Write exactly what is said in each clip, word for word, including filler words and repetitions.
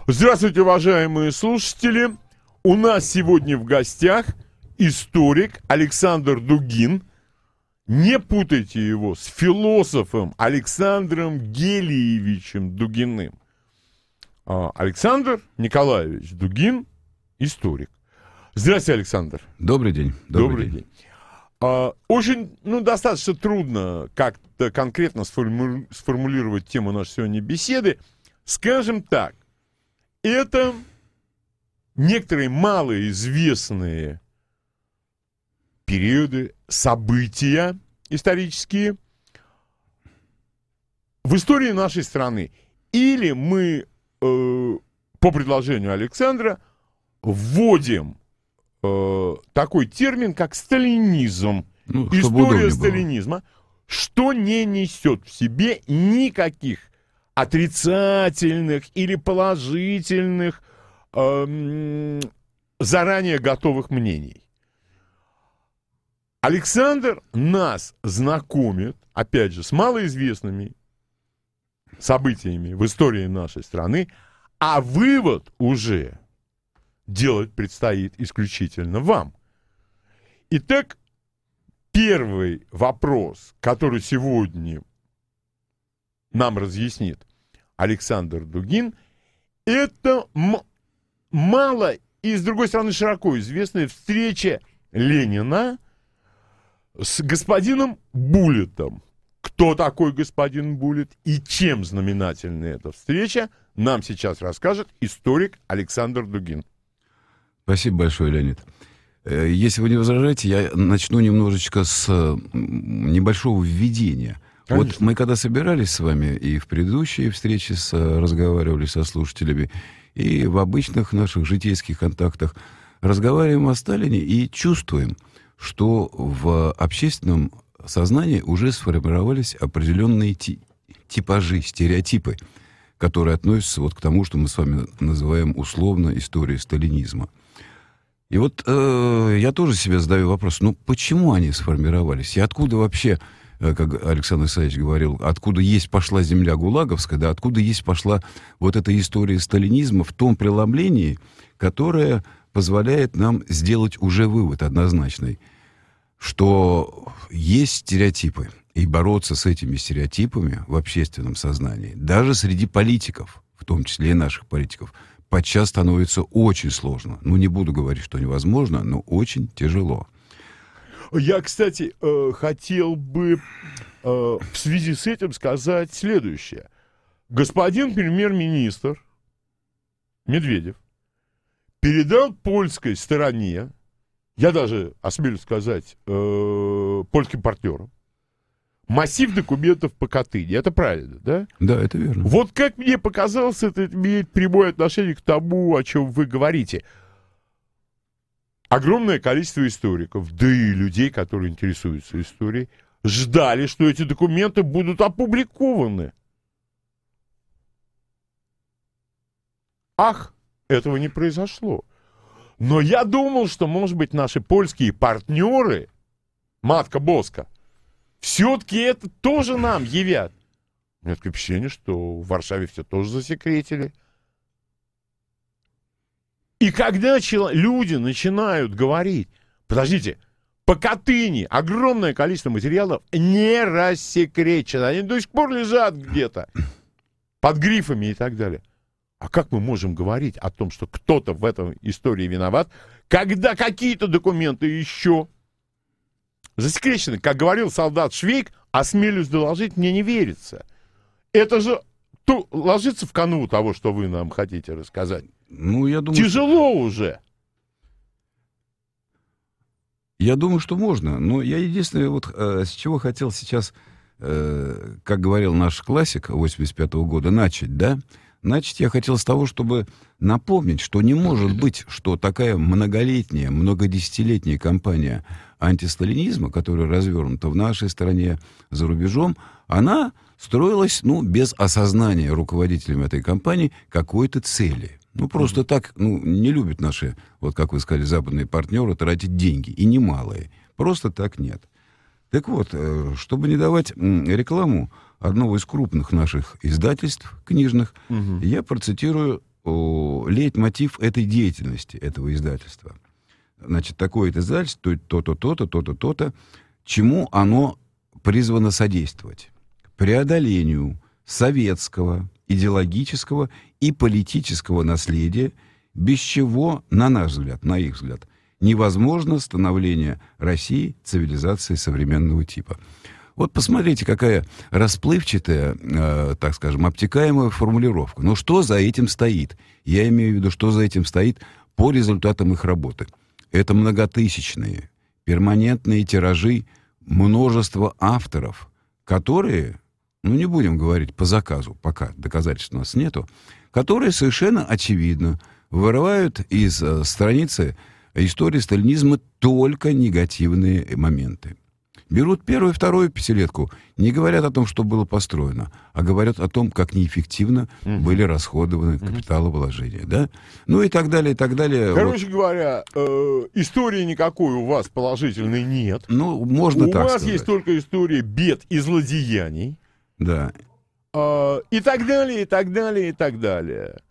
Здравствуйте, уважаемые слушатели. У нас сегодня в гостях историк Александр Дугин. Не путайте его с философом Александром Гелиевичем Дугиным. Александр Николаевич Дугин, историк. Здравствуйте, Александр. Добрый день. Добрый, Добрый день. день. Очень, ну, достаточно трудно как-то конкретно сформу- сформулировать тему нашей сегодняшней беседы. Скажем так, это некоторые малоизвестные периоды, события исторические в истории нашей страны. Или мы, э, по предложению Александра, вводим э, такой термин, как сталинизм. Ну, история сталинизма, было. Что не несет в себе никаких отрицательных или положительных э, заранее готовых мнений. Александр нас знакомит, опять же, с малоизвестными событиями в истории нашей страны, а вывод уже делать предстоит исключительно вам. Итак, первый вопрос, который сегодня нам разъяснит Александр Дугин, это м- мало и, с другой стороны, широко известная встреча Ленина с господином Буллетом. Кто такой господин Буллет и чем знаменательна эта встреча, нам сейчас расскажет историк Александр Дугин. Спасибо большое, Леонид. Если вы не возражаете, я начну немножечко с небольшого введения. Конечно. Вот мы когда собирались с вами и в предыдущие встречи с, разговаривали со слушателями, и в обычных наших житейских контактах разговариваем о Сталине и чувствуем, что в общественном сознании уже сформировались определенные ти- типажи, стереотипы, которые относятся вот к тому, что мы с вами называем условно историей сталинизма. И вот э, я тоже себе задаю вопрос, ну почему они сформировались? И откуда вообще, э, как Александр Исаевич говорил, откуда есть пошла земля гулаговская, да, откуда есть пошла вот эта история сталинизма в том преломлении, которое позволяет нам сделать уже вывод однозначный, что есть стереотипы, и бороться с этими стереотипами в общественном сознании, даже среди политиков, в том числе и наших политиков, подчас становится очень сложно. Ну, не буду говорить, что невозможно, но очень тяжело. Я, кстати, э, хотел бы э, в связи с этим сказать следующее. Господин премьер-министр Медведев передал польской стороне, я даже осмелюсь сказать, э, польским партнерам, массив документов по Катыни. Это правильно, да? Да, это верно. Вот как мне показалось, это имеет прямое отношение к тому, о чем вы говорите. Огромное количество историков, да и людей, которые интересуются историей, ждали, что эти документы будут опубликованы. Ах, этого не произошло. Но я думал, что, может быть, наши польские партнеры, Матка Боска, все-таки это тоже нам явят. У меня такое впечатление, что в Варшаве все тоже засекретили. И когда чел- люди начинают говорить, подождите, по Катыни огромное количество материалов не рассекречено, они до сих пор лежат где-то под грифами и так далее. А как мы можем говорить о том, что кто-то в этой истории виноват, когда какие-то документы еще засекречены? Как говорил солдат Швейк, осмелюсь доложить, мне не верится. Это же то, ложится в канву того, что вы нам хотите рассказать. Ну, я думаю, тяжело что... уже. Я думаю, что можно. Но я единственное, вот э, с чего хотел сейчас, э, как говорил наш классик восемьдесят пятого года, начать, да? Начать я хотел с того, чтобы напомнить, что не может быть, что такая многолетняя, многодесятилетняя кампания антисталинизма, которая развернута в нашей стране, за рубежом, она строилась, ну, без осознания руководителями этой кампании какой-то цели. Ну, просто mm-hmm. так, ну, не любят наши, вот как вы сказали, западные партнеры тратить деньги, и немалые. Просто так нет. Так вот, чтобы не давать рекламу одного из крупных наших издательств книжных, угу. я процитирую о, лейтмотив этой деятельности, этого издательства. Значит, такое-то издательство, то-то, то-то, то-то, то-то, чему оно призвано содействовать? Преодолению советского, идеологического и политического наследия, без чего, на наш взгляд, на их взгляд, невозможно становление России цивилизацией современного типа. Вот посмотрите, какая расплывчатая, э, так скажем, обтекаемая формулировка. Но что за этим стоит? Я имею в виду, что за этим стоит по результатам их работы. Это многотысячные, перманентные тиражи множества авторов, которые, ну не будем говорить по заказу, пока доказательств у нас нету, которые совершенно очевидно вырывают из э, страницы истории сталинизма только негативные моменты. Берут первую и вторую пятилетку, не говорят о том, что было построено, а говорят о том, как неэффективно mm-hmm. были расходованы mm-hmm. капиталовложения, да? Ну и так далее, и так далее. Короче вот. говоря, э, истории никакой у вас положительной нет. Ну, можно у так вас сказать. Есть только история бед и злодеяний. Да. Э, и так далее, и так далее, и так далее.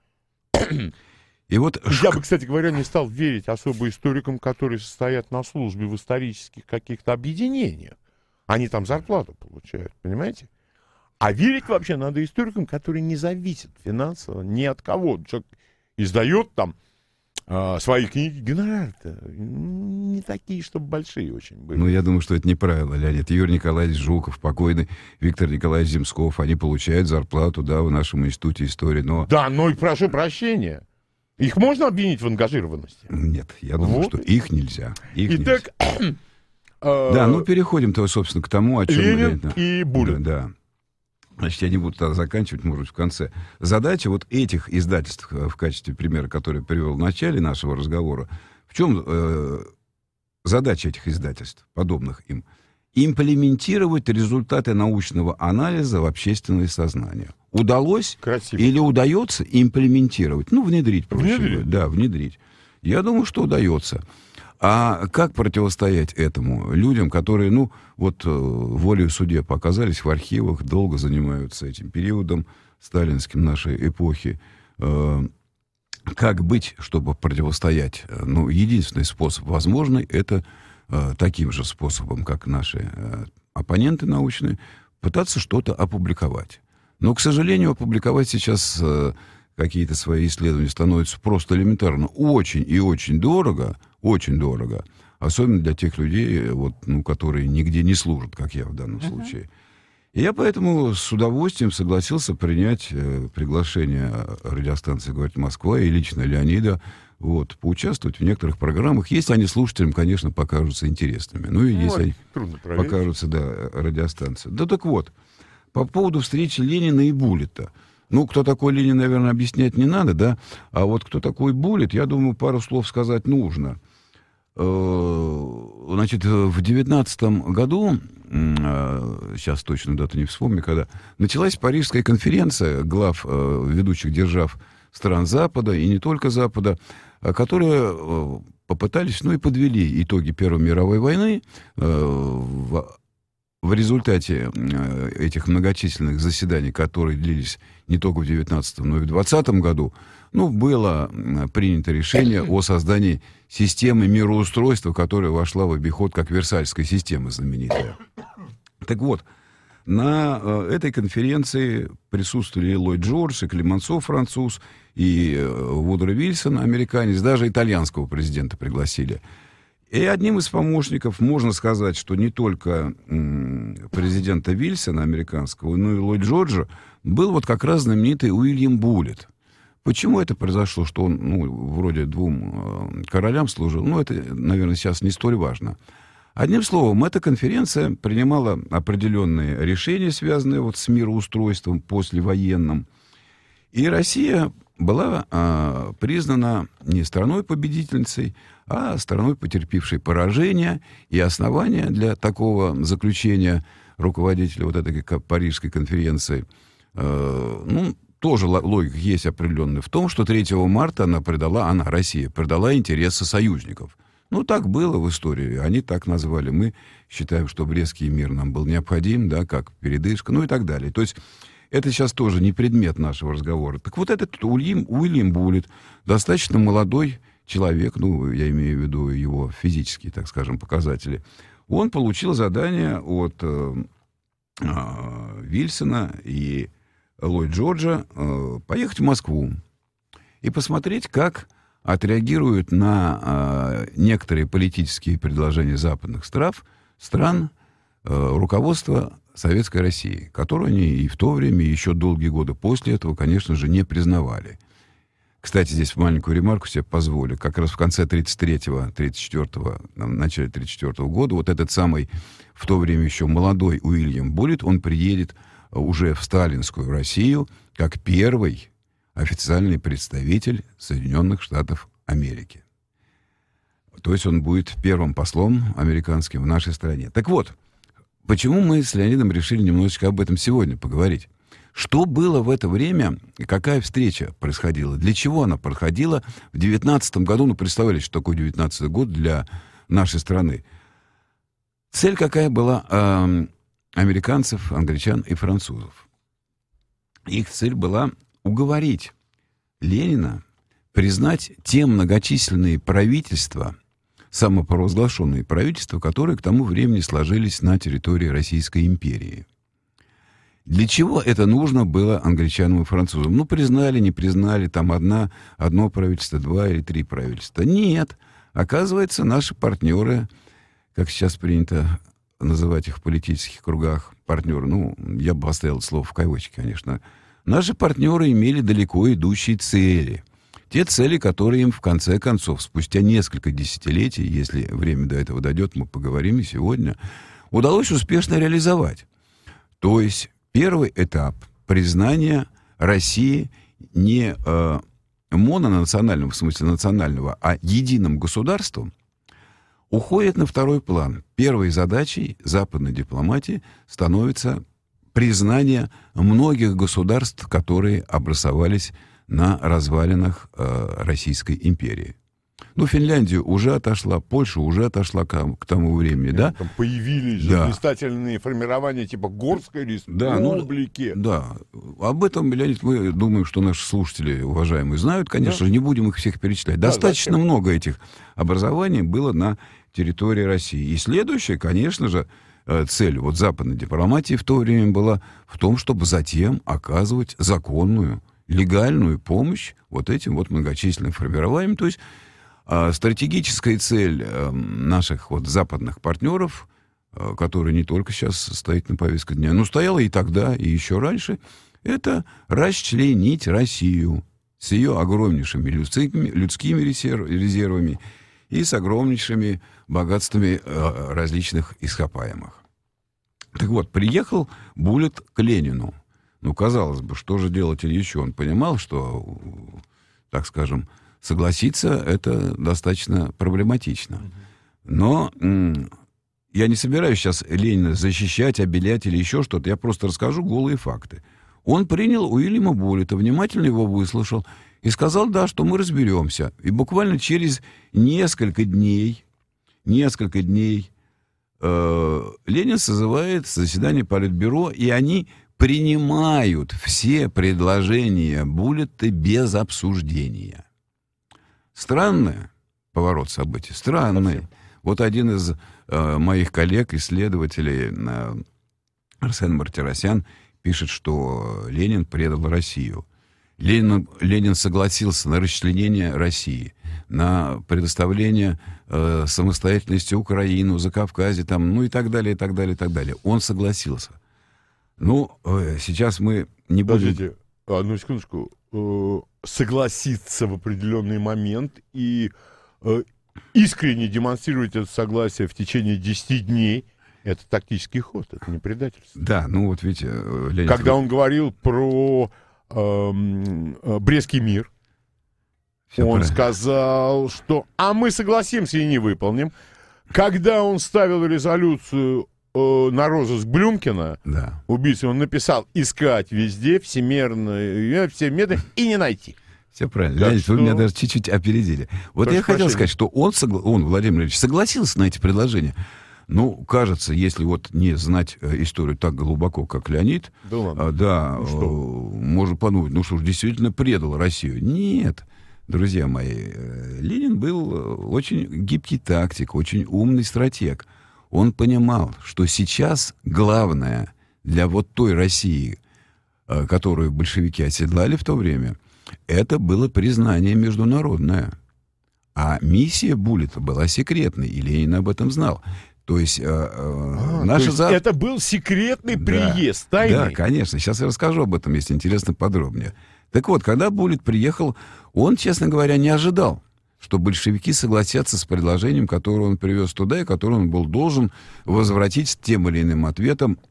И вот... Я бы, кстати говоря, не стал верить особо историкам, которые состоят на службе в исторических каких-то объединениях. Они там зарплату получают, понимаете? А верить вообще надо историкам, которые не зависят финансово ни от кого. Человек издает там э, свои книги, гонорары-то не такие, чтобы большие очень были. Ну, я думаю, что это неправильно, Леонид. Юрий Николаевич Жуков, покойный Виктор Николаевич Земсков, они получают зарплату, да, в нашем институте истории, но... Да, но и прошу прощения. Их можно обвинить в ангажированности? Нет, я думаю, вот. что их нельзя. Их Итак, нельзя. Да, ну переходим-то, собственно, к тому, о чем... Ленин мы... и Бунин. Да, да. Значит, я не буду тогда заканчивать, может быть, в конце. Задача вот этих издательств, в качестве примера, который я привел в начале нашего разговора, в чем э, задача этих издательств, подобных им? Имплементировать результаты научного анализа в общественное сознание. Удалось Красиво. Или удается имплементировать? Ну, внедрить, проще внедрить. говоря. Да, внедрить. Я думаю, что удается. А как противостоять этому людям, которые, ну, вот волею судеб оказались в архивах, долго занимаются этим периодом сталинским нашей эпохи? Как быть, чтобы противостоять? Ну, единственный способ возможный — это таким же способом, как наши оппоненты научные, пытаться что-то опубликовать. Но, к сожалению, опубликовать сейчас э, какие-то свои исследования становится просто элементарно очень и очень дорого, очень дорого, особенно для тех людей, вот, ну, которые нигде не служат, как я в данном uh-huh. случае. И я поэтому с удовольствием согласился принять э, приглашение радиостанции «Говорит Москва» и лично Леонида, вот, поучаствовать в некоторых программах, если они слушателям, конечно, покажутся интересными. Ну и ну, если они покажутся, да, радиостанции. Да так вот, по поводу встречи Ленина и Буллета. Ну, кто такой Ленин, наверное, объяснять не надо, да? А вот кто такой Буллет, я думаю, пару слов сказать нужно. Значит, в девятнадцатом году, сейчас точно дату не вспомню, когда, началась Парижская конференция глав ведущих держав стран Запада, и не только Запада, которые попытались, ну и подвели итоги Первой мировой войны в В результате этих многочисленных заседаний, которые длились не только в девятнадцатом, но и в двадцатом году, ну, было принято решение о создании системы мироустройства, которая вошла в обиход как Версальская система знаменитая. Так вот, на этой конференции присутствовали и Ллойд Джордж, и Клемансо, француз, и Вудро Вильсон, американец, даже итальянского президента пригласили. И одним из помощников, можно сказать, что не только м, президента Вильсона американского, но и Ллойд Джорджа, был вот как раз знаменитый Уильям Буллет. Почему это произошло, что он, ну, вроде двум э, королям служил? Ну, это, наверное, сейчас не столь важно. Одним словом, эта конференция принимала определенные решения, связанные вот с мироустройством послевоенным. И Россия была э, признана не страной-победительницей, а страной, потерпевшей поражение, и основания для такого заключения руководителя вот этой Парижской конференции, э, ну, тоже логика есть определенная в том, что третьего марта она предала, она, Россия, предала интересы союзников. Ну, так было в истории, они так назвали. Мы считаем, что Брестский мир нам был необходим, да, как передышка, ну и так далее. То есть это сейчас тоже не предмет нашего разговора. Так вот этот Уильям, Уильям Буллит, достаточно молодой человек, ну, я имею в виду его физические, так скажем, показатели, он получил задание от э, э, Вильсона и Ллойд Джорджа э, поехать в Москву и посмотреть, как отреагируют на э, некоторые политические предложения западных стран, стран э, руководство Советской России, которую они и в то время, и еще долгие годы после этого, конечно же, не признавали. Кстати, здесь маленькую ремарку себе позволю. Как раз в конце тридцать третьего, тридцать четвёртого, в начале тридцать четвёртого года вот этот самый, в то время еще молодой Уильям Буллит, он приедет уже в сталинскую Россию как первый официальный представитель Соединенных Штатов Америки. То есть он будет первым послом американским в нашей стране. Так вот, почему мы с Леонидом решили немножечко об этом сегодня поговорить? Что было в это время, и какая встреча происходила? Для чего она происходила в девятнадцатом году? Ну, представляете, что такое девятнадцатый год для нашей страны. Цель какая была э, американцев, англичан и французов? Их цель была уговорить Ленина признать те многочисленные правительства, самопровозглашенные правительства, которые к тому времени сложились на территории Российской империи. Для чего это нужно было англичанам и французам? Ну, признали, не признали, там одна, одно правительство, два или три правительства. Нет. Оказывается, наши партнеры, как сейчас принято называть их в политических кругах, партнеры, ну, я бы поставил слово в кавычки, конечно, наши партнеры имели далеко идущие цели. Те цели, которые им, в конце концов, спустя несколько десятилетий, если время до этого дойдет, мы поговорим и сегодня, удалось успешно реализовать. То есть первый этап признания России не э, мононациональным, в смысле национального, а единым государством, уходит на второй план. Первой задачей западной дипломатии становится признание многих государств, которые образовались на развалинах э, Российской империи. Ну, Финляндия уже отошла, Польша уже отошла к, к тому времени, да? Там появились да. же блистательные формирования типа Горской республики. Да, ну, да, об этом, Леонид, мы думаем, что наши слушатели, уважаемые, знают, конечно же, да. Не будем их всех перечислять. Да, Достаточно зачем? много этих образований было на территории России. И следующая, конечно же, цель вот западной дипломатии в то время была в том, чтобы затем оказывать законную, легальную помощь вот этим вот многочисленным формированиям. То есть э, стратегическая цель э, наших вот западных партнеров, э, которая не только сейчас стоит на повестке дня, но стояла и тогда, и еще раньше, это расчленить Россию с ее огромнейшими людскими, людскими резервами и с огромнейшими богатствами э, различных ископаемых. Так вот, приехал Буллит к Ленину. Ну, казалось бы, что же делать еще? Он понимал, что, так скажем, согласиться это достаточно проблематично. Но м- я не собираюсь сейчас Ленина защищать, обелять или еще что-то. Я просто расскажу голые факты. Он принял Уильяма Буллита, внимательно его выслушал и сказал, да, что мы разберемся. И буквально через несколько дней, несколько дней э- Ленин созывает заседание Политбюро, и они принимают все предложения Буллита без обсуждения. Странный поворот событий, странный. Совсем. Вот один из э, моих коллег, исследователей, э, Арсен Мартиросян, пишет, что Ленин предал Россию. Ленин, Ленин согласился на расчленение России, на предоставление э, самостоятельности Украины, Закавказья, там, ну и так далее, и так далее, и так далее. Он согласился. Ну, э, сейчас мы не будем... Подождите, одну секундочку. Э, согласиться в определенный момент и э, искренне демонстрировать это согласие в течение десяти дней, это тактический ход, это не предательство. Да, ну вот видите... Леонид... Когда он говорил про э, э, Брестский мир, Все он правильно. сказал, что «а мы согласимся и не выполним». Когда он ставил резолюцию на розыск Блюмкина, да. убийцы, он написал «искать везде, всемирно, все методы и не найти». Все правильно. Леонид, что... вы меня даже чуть-чуть опередили. Вот Прошу я хотел прощения. сказать, что он, согла... он, Владимир Ильич, согласился на эти предложения, Ну, кажется, если вот не знать историю так глубоко, как Леонид, да, ладно. да ну, что? можно подумать, ну что ж, действительно предал Россию. Нет, друзья мои, Ленин был очень гибкий тактик, очень умный стратег. Он понимал, что сейчас главное для вот той России, которую большевики оседлали в то время, это было признание международное. А миссия Буллета была секретной, и Ленин об этом знал. То есть, э, а, наша то есть за... это был секретный да, приезд, тайный? Да, конечно. Сейчас я расскажу об этом, если интересно, подробнее. Так вот, когда Буллет приехал, он, честно говоря, не ожидал, что большевики согласятся с предложением, которое он привез туда, и которое он был должен возвратить с тем или иным ответом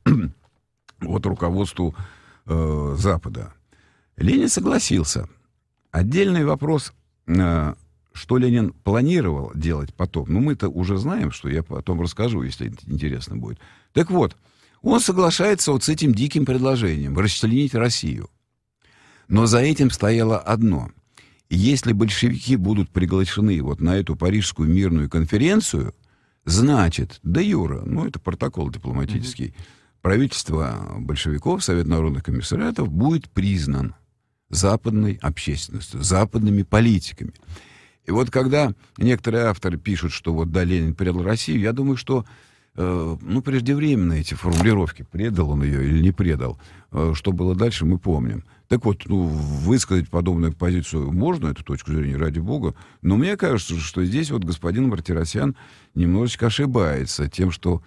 от руководству э, Запада. Ленин согласился. Отдельный вопрос... Э, Что Ленин планировал делать потом? Ну, мы-то уже знаем, что я потом расскажу, если интересно будет. Так вот, он соглашается вот с этим диким предложением расчленить Россию. Но за этим стояло одно. Если большевики будут приглашены вот на эту Парижскую мирную конференцию, значит, де юре, ну, это протокол дипломатический, mm-hmm. правительство большевиков, Совет народных комиссариатов будет признан западной общественностью, западными политиками. И вот когда некоторые авторы пишут, что вот да, Ленин предал Россию, я думаю, что э, ну, преждевременно эти формулировки, предал он ее или не предал, э, что было дальше, мы помним. Так вот, ну, высказать подобную позицию можно, эту точку зрения, ради бога, но мне кажется, что здесь вот господин Мартиросян немножечко ошибается тем, что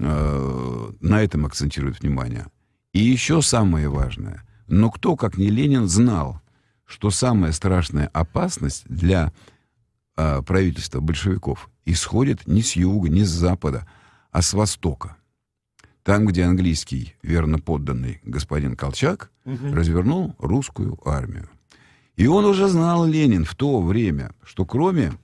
э, на этом акцентирует внимание. И еще самое важное, но кто, как не Ленин, знал, что самая страшная опасность для правительства большевиков исходит не с юга, не с запада, а с востока. Там, где английский верно подданный господин Колчак угу. развернул русскую армию. И он уже знал, Ленин, в то время, что кроме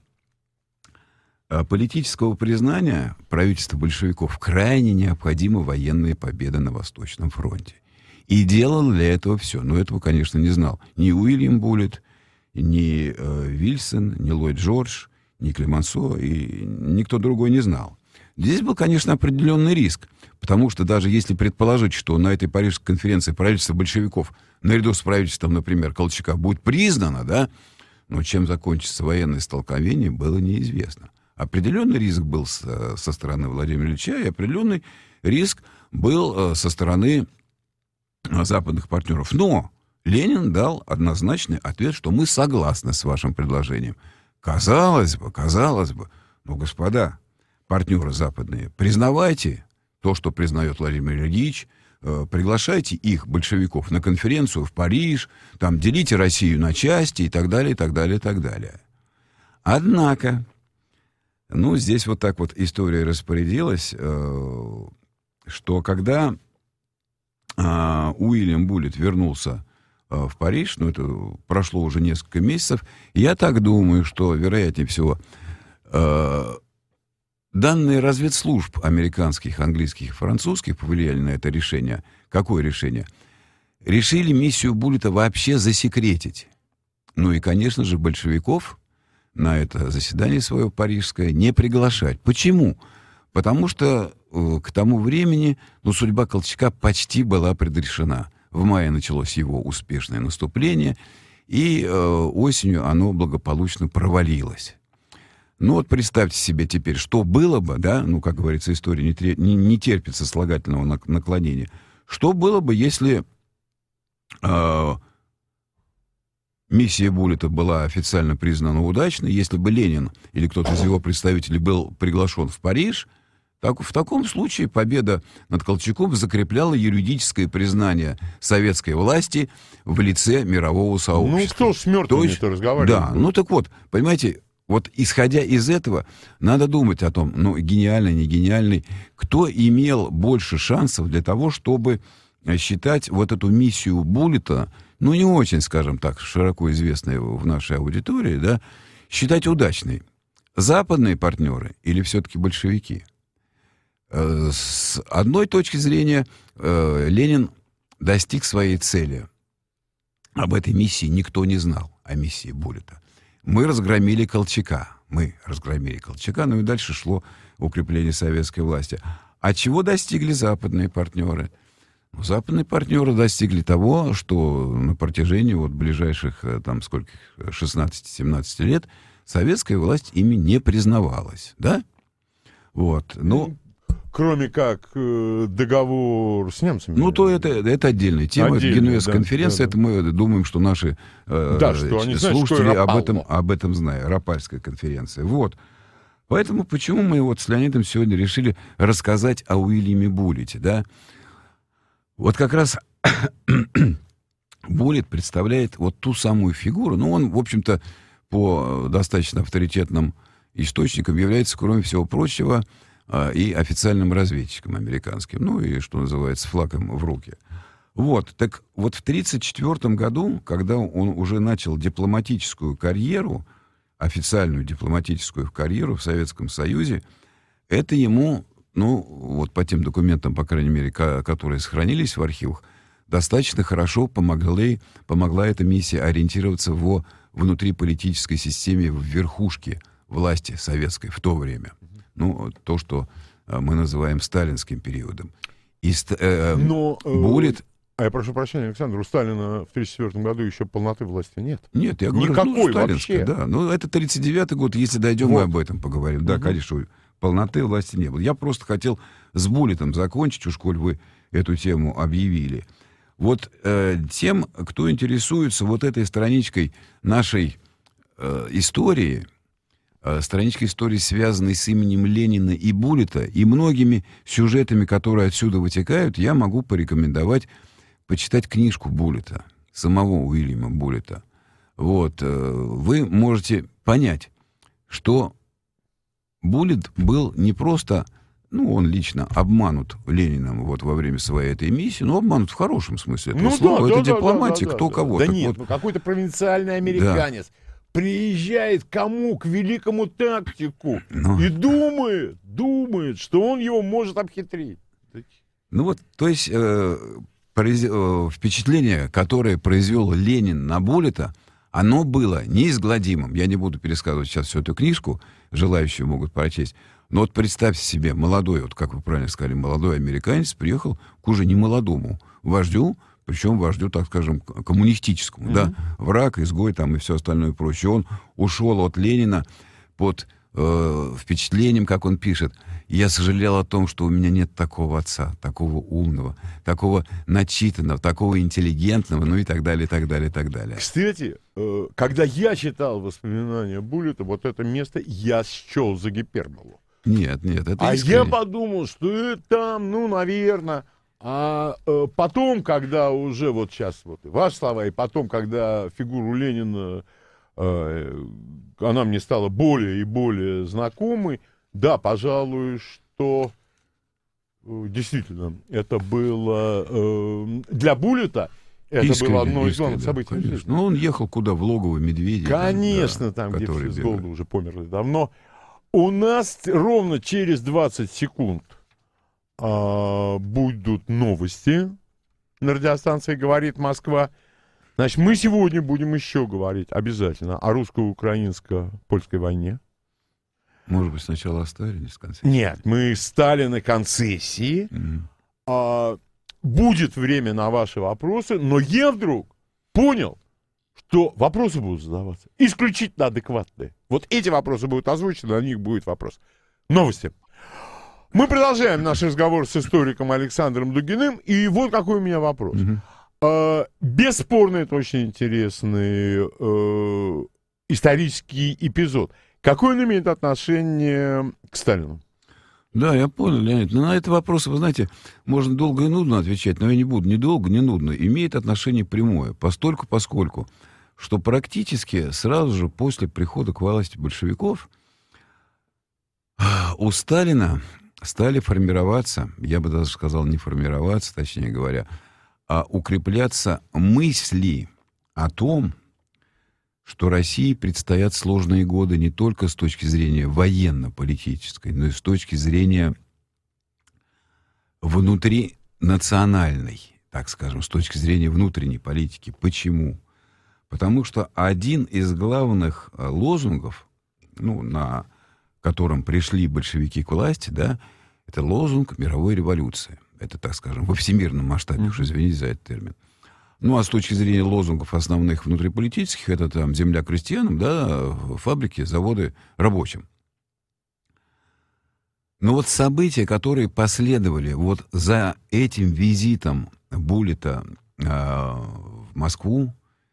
политического признания правительства большевиков крайне необходима военная победа на Восточном фронте. И делал для этого все. Но этого, конечно, не знал ни Уильям Буллет, ни э, Вильсон, ни Ллойд Джордж, ни Клемансо, и никто другой не знал. Здесь был, конечно, определенный риск, потому что даже если предположить, что на этой Парижской конференции правительство большевиков, наряду с правительством, например, Колчака, будет признано, да, но чем закончится военное столкновение, было неизвестно. Определенный риск был со, со стороны Владимира Ильича, и определенный риск был э, со стороны э, западных партнеров. Но Ленин дал однозначный ответ, что мы согласны с вашим предложением. Казалось бы, казалось бы, но, господа, партнеры западные, признавайте то, что признает Владимир Ильич, э, приглашайте их, большевиков, на конференцию в Париж, там делите Россию на части и так далее, и так далее, и так далее. Однако, ну, здесь вот так вот история распорядилась, э, что когда э, Уильям Буллет вернулся в Париж, ну, это прошло уже несколько месяцев, я так думаю, что, вероятнее всего, э, данные разведслужб американских, английских и французских повлияли на это решение. Какое решение? Решили миссию Буллета вообще засекретить. Ну и, конечно же, большевиков на это заседание свое парижское не приглашать. Почему? Потому что э, к тому времени, ну, судьба Колчака почти была предрешена. В мае началось его успешное наступление, и э, осенью оно благополучно провалилось. Ну вот представьте себе теперь, что было бы, да, ну, как говорится, история не, тре- не, не терпит сослагательного наклонения. Что было бы, если э, миссия Буллета была официально признана удачной, если бы Ленин или кто-то из его представителей был приглашен в Париж? Так, в таком случае победа над Колчаком закрепляла юридическое признание советской власти в лице мирового сообщества. Ну, кто ж с мертвыми-то разговаривает? Да, ну так вот, понимаете, вот исходя из этого, надо думать о том, ну, гениальный, не гениальный, кто имел больше шансов для того, чтобы считать вот эту миссию Буллета, ну, не очень, скажем так, широко известной в нашей аудитории, да, считать удачной. Западные партнеры или все-таки большевики? С одной точки зрения, Ленин достиг своей цели. Об этой миссии никто не знал, о миссии Буллета. Мы разгромили Колчака. Мы разгромили Колчака, ну и дальше шло укрепление советской власти. А чего достигли западные партнеры? Ну, западные партнеры достигли того, что на протяжении вот ближайших там сколько, шестнадцати-семнадцати лет советская власть ими не признавалась, да? Вот, ну... Кроме как э, договор с немцами. Ну, то это, это отдельная тема. Генуэзская да, конференция, да, да. Это мы думаем, что наши э, да, что они слушатели знают, об этом, об этом знают. Рапальская конференция. Вот. Поэтому почему мы вот с Леонидом сегодня решили рассказать о Уильяме Буллите, да? Вот как раз Буллит представляет вот ту самую фигуру. Ну, он, в общем-то, по достаточно авторитетным источникам является, кроме всего прочего, и официальным разведчиком американским, ну и, что называется, флагом в руки. Вот, так вот в тридцать четвёртом году, когда он уже начал дипломатическую карьеру, официальную дипломатическую карьеру в Советском Союзе, это ему, ну, вот по тем документам, по крайней мере, которые сохранились в архивах, достаточно хорошо помогли, помогла эта миссия ориентироваться во внутриполитической системе, в верхушке власти советской в то время. Ну, то, что мы называем сталинским периодом. И э, Но, Буллит... А я прошу прощения, Александр, у Сталина в тридцать четвёртом году еще полноты власти нет. Нет, я говорю, никакой ну, сталинская, вообще. Да. Ну, это тридцать девятый год, если дойдем, вот. Мы об этом поговорим. Да, угу. Конечно, полноты власти не было. Я просто хотел с Буллитом закончить, уж коль вы эту тему объявили. Вот э, тем, кто интересуется вот этой страничкой нашей э, истории... страничка истории, связанной с именем Ленина и Буллита, и многими сюжетами, которые отсюда вытекают, я могу порекомендовать почитать книжку Буллита, самого Уильяма Буллита. Вот, вы можете понять, что Буллит был не просто, ну, он лично обманут Лениным вот во время своей этой миссии, но обманут в хорошем смысле этого ну, слова. Да, Это да, дипломатия, да, да, кто да, кого. Да так нет, вот, ну какой-то провинциальный американец. Да. Приезжает к кому? К великому тактику. Но... И думает, думает, что он его может обхитрить. Ну вот, то есть э, произ... э, впечатление, которое произвел Ленин на Буллита, оно было неизгладимым. Я не буду пересказывать сейчас всю эту книжку, желающие могут прочесть. Но вот представьте себе, молодой, вот как вы правильно сказали, молодой американец приехал к уже немолодому вождю, причем вождю, так скажем, коммунистическому, mm-hmm. да, враг, изгой там и все остальное прочее. Он ушел от Ленина под э, впечатлением, как он пишет, я сожалел о том, что у меня нет такого отца, такого умного, такого начитанного, такого интеллигентного, ну и так далее, и так далее, и так далее. Кстати, э, когда я читал воспоминания Буллита, вот это место я счел за гиперболу. Нет, нет, это А искренне. я подумал, что это там, ну, наверное... А э, потом, когда уже, вот сейчас, вот ваши слова, и потом, когда фигуру Ленина, э, она мне стала более и более знакомой, да, пожалуй, что э, действительно, это было э, для Буллита, это искренне, было одно из главных событий. Да, ну, он ехал куда? В логово медведей. Конечно, там, да, там где все с голоду уже померли давно. У нас ровно через двадцать секунд А, будут новости на радиостанции «Говорит Москва». Значит, мы сегодня будем еще говорить обязательно о русско-украинско-польской войне. Может быть, сначала о Сталине с концессией? Нет, мы стали на концессии. Mm-hmm. А, будет время на ваши вопросы, но я вдруг понял, что вопросы будут задаваться исключительно адекватные. Вот эти вопросы будут озвучены, на них будет вопрос. Новости. Мы продолжаем наш разговор с историком Александром Дугиным, и вот какой у меня вопрос. Mm-hmm. Э, бесспорно, это очень интересный э, исторический эпизод. Какое он имеет отношение к Сталину? Да, я понял, Леонид. Но на этот вопрос, вы знаете, можно долго и нудно отвечать, но я не буду ни долго, ни нудно. Имеет отношение прямое, постольку, поскольку, что практически сразу же после прихода к власти большевиков у Сталина стали формироваться, я бы даже сказал, не формироваться, точнее говоря, а укрепляться мысли о том, что России предстоят сложные годы не только с точки зрения военно-политической, но и с точки зрения внутринациональной, так скажем, с точки зрения внутренней политики. Почему? Потому что один из главных лозунгов, ну, на котором пришли большевики к власти, да, это лозунг мировой революции. Это, так скажем, во всемирном масштабе, уж извините за этот термин. Ну, а с точки зрения лозунгов основных внутриполитических, это там земля крестьянам, да, фабрики, заводы рабочим. Но вот события, которые последовали вот за этим визитом Буллита э, в Москву,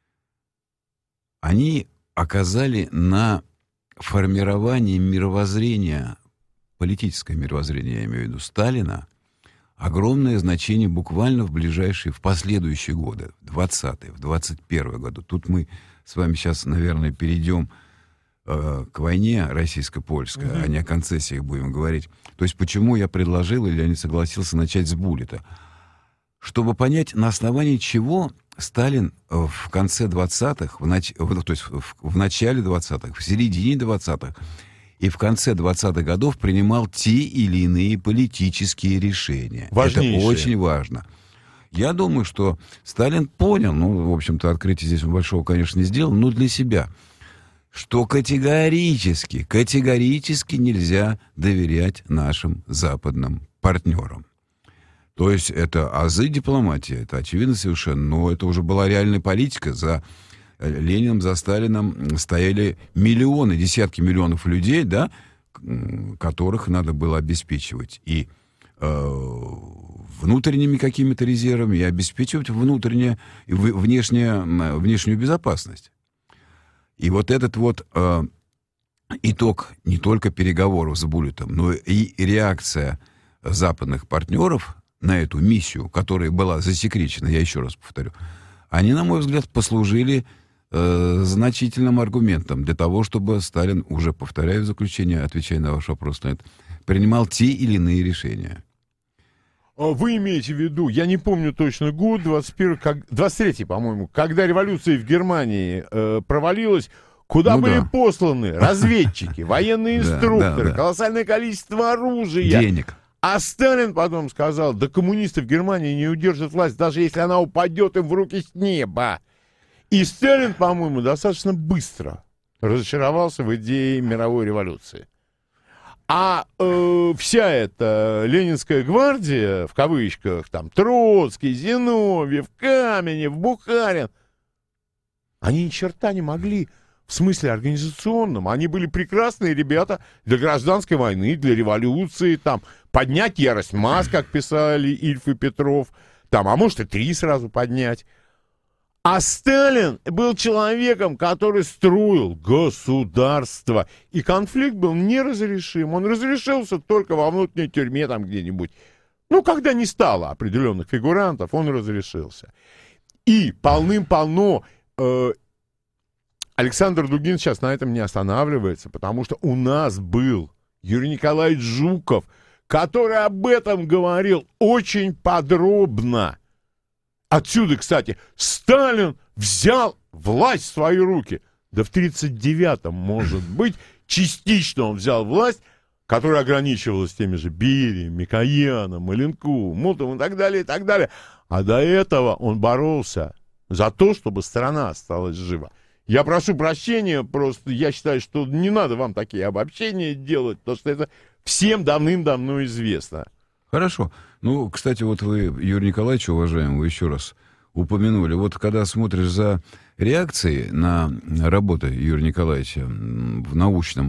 они оказали на формирование мировоззрения, политическое мировоззрение, я имею в виду, Сталина, огромное значение буквально в ближайшие, в последующие годы, в двадцатые, в двадцать первые годы. Тут мы с вами сейчас, наверное, перейдем э, к войне российско-польской, mm-hmm. а не о концессиях будем говорить. То есть почему я предложил или я не согласился начать с Буллита? Чтобы понять, на основании чего Сталин в конце двадцатых, в нач... то есть в, в начале двадцатых, в середине двадцатых и в конце двадцатых годов принимал те или иные политические решения. Важнейшие. Это очень важно. Я думаю, что Сталин понял, ну, в общем-то, открытие здесь большого, конечно, не сделал, но для себя, что категорически, категорически нельзя доверять нашим западным партнерам. То есть это азы дипломатии, это очевидно совершенно, но это уже была реальная политика. За Лениным, за Сталином стояли миллионы, десятки миллионов людей, да, которых надо было обеспечивать и э, внутренними какими-то резервами, и обеспечивать внутреннее, и внешнее, внешнюю безопасность. И вот этот вот э, итог не только переговоров с Буллитом, но и реакция западных партнеров на эту миссию, которая была засекречена, я еще раз повторю, они, на мой взгляд, послужили э, значительным аргументом для того, чтобы Сталин, уже повторяю в заключение, отвечая на ваш вопрос на это, принимал те или иные решения. Вы имеете в виду, я не помню точно год, двадцать первый, как, двадцать третий, по-моему, когда революция в Германии э, провалилась, куда ну были да. посланы разведчики, военные инструкторы, колоссальное количество оружия. Денег. А Сталин потом сказал, да коммунисты в Германии не удержат власть, даже если она упадет им в руки с неба. И Сталин, по-моему, достаточно быстро разочаровался в идее мировой революции. А э, вся эта Ленинская гвардия, в кавычках, там, Троцкий, Зиновьев, Каменев, Бухарин, они ни черта не могли в смысле организационном. Они были прекрасные ребята для гражданской войны, для революции, там, поднять ярость масс, как писали Ильф и Петров, там, а может и три сразу поднять. А Сталин был человеком, который строил государство. И конфликт был неразрешим. Он разрешился только во внутренней тюрьме там где-нибудь. Ну, когда не стало определенных фигурантов, он разрешился. И полным-полно... Э, Александр Дугин сейчас на этом не останавливается, потому что у нас был Юрий Николаевич Жуков, который об этом говорил очень подробно. Отсюда, кстати, Сталин взял власть в свои руки. Да в тридцать девятом, может быть, частично он взял власть, которая ограничивалась теми же Берией, Микояном, Маленковым, Мутовым и так далее, и так далее. А до этого он боролся за то, чтобы страна осталась жива. Я прошу прощения, просто я считаю, что не надо вам такие обобщения делать, потому что это всем давным-давно известно. Хорошо. Ну, кстати, вот вы, Юрий Николаевич, уважаемый, вы еще раз упомянули. Вот когда смотришь за реакцией на работу Юрия Николаевича в научном,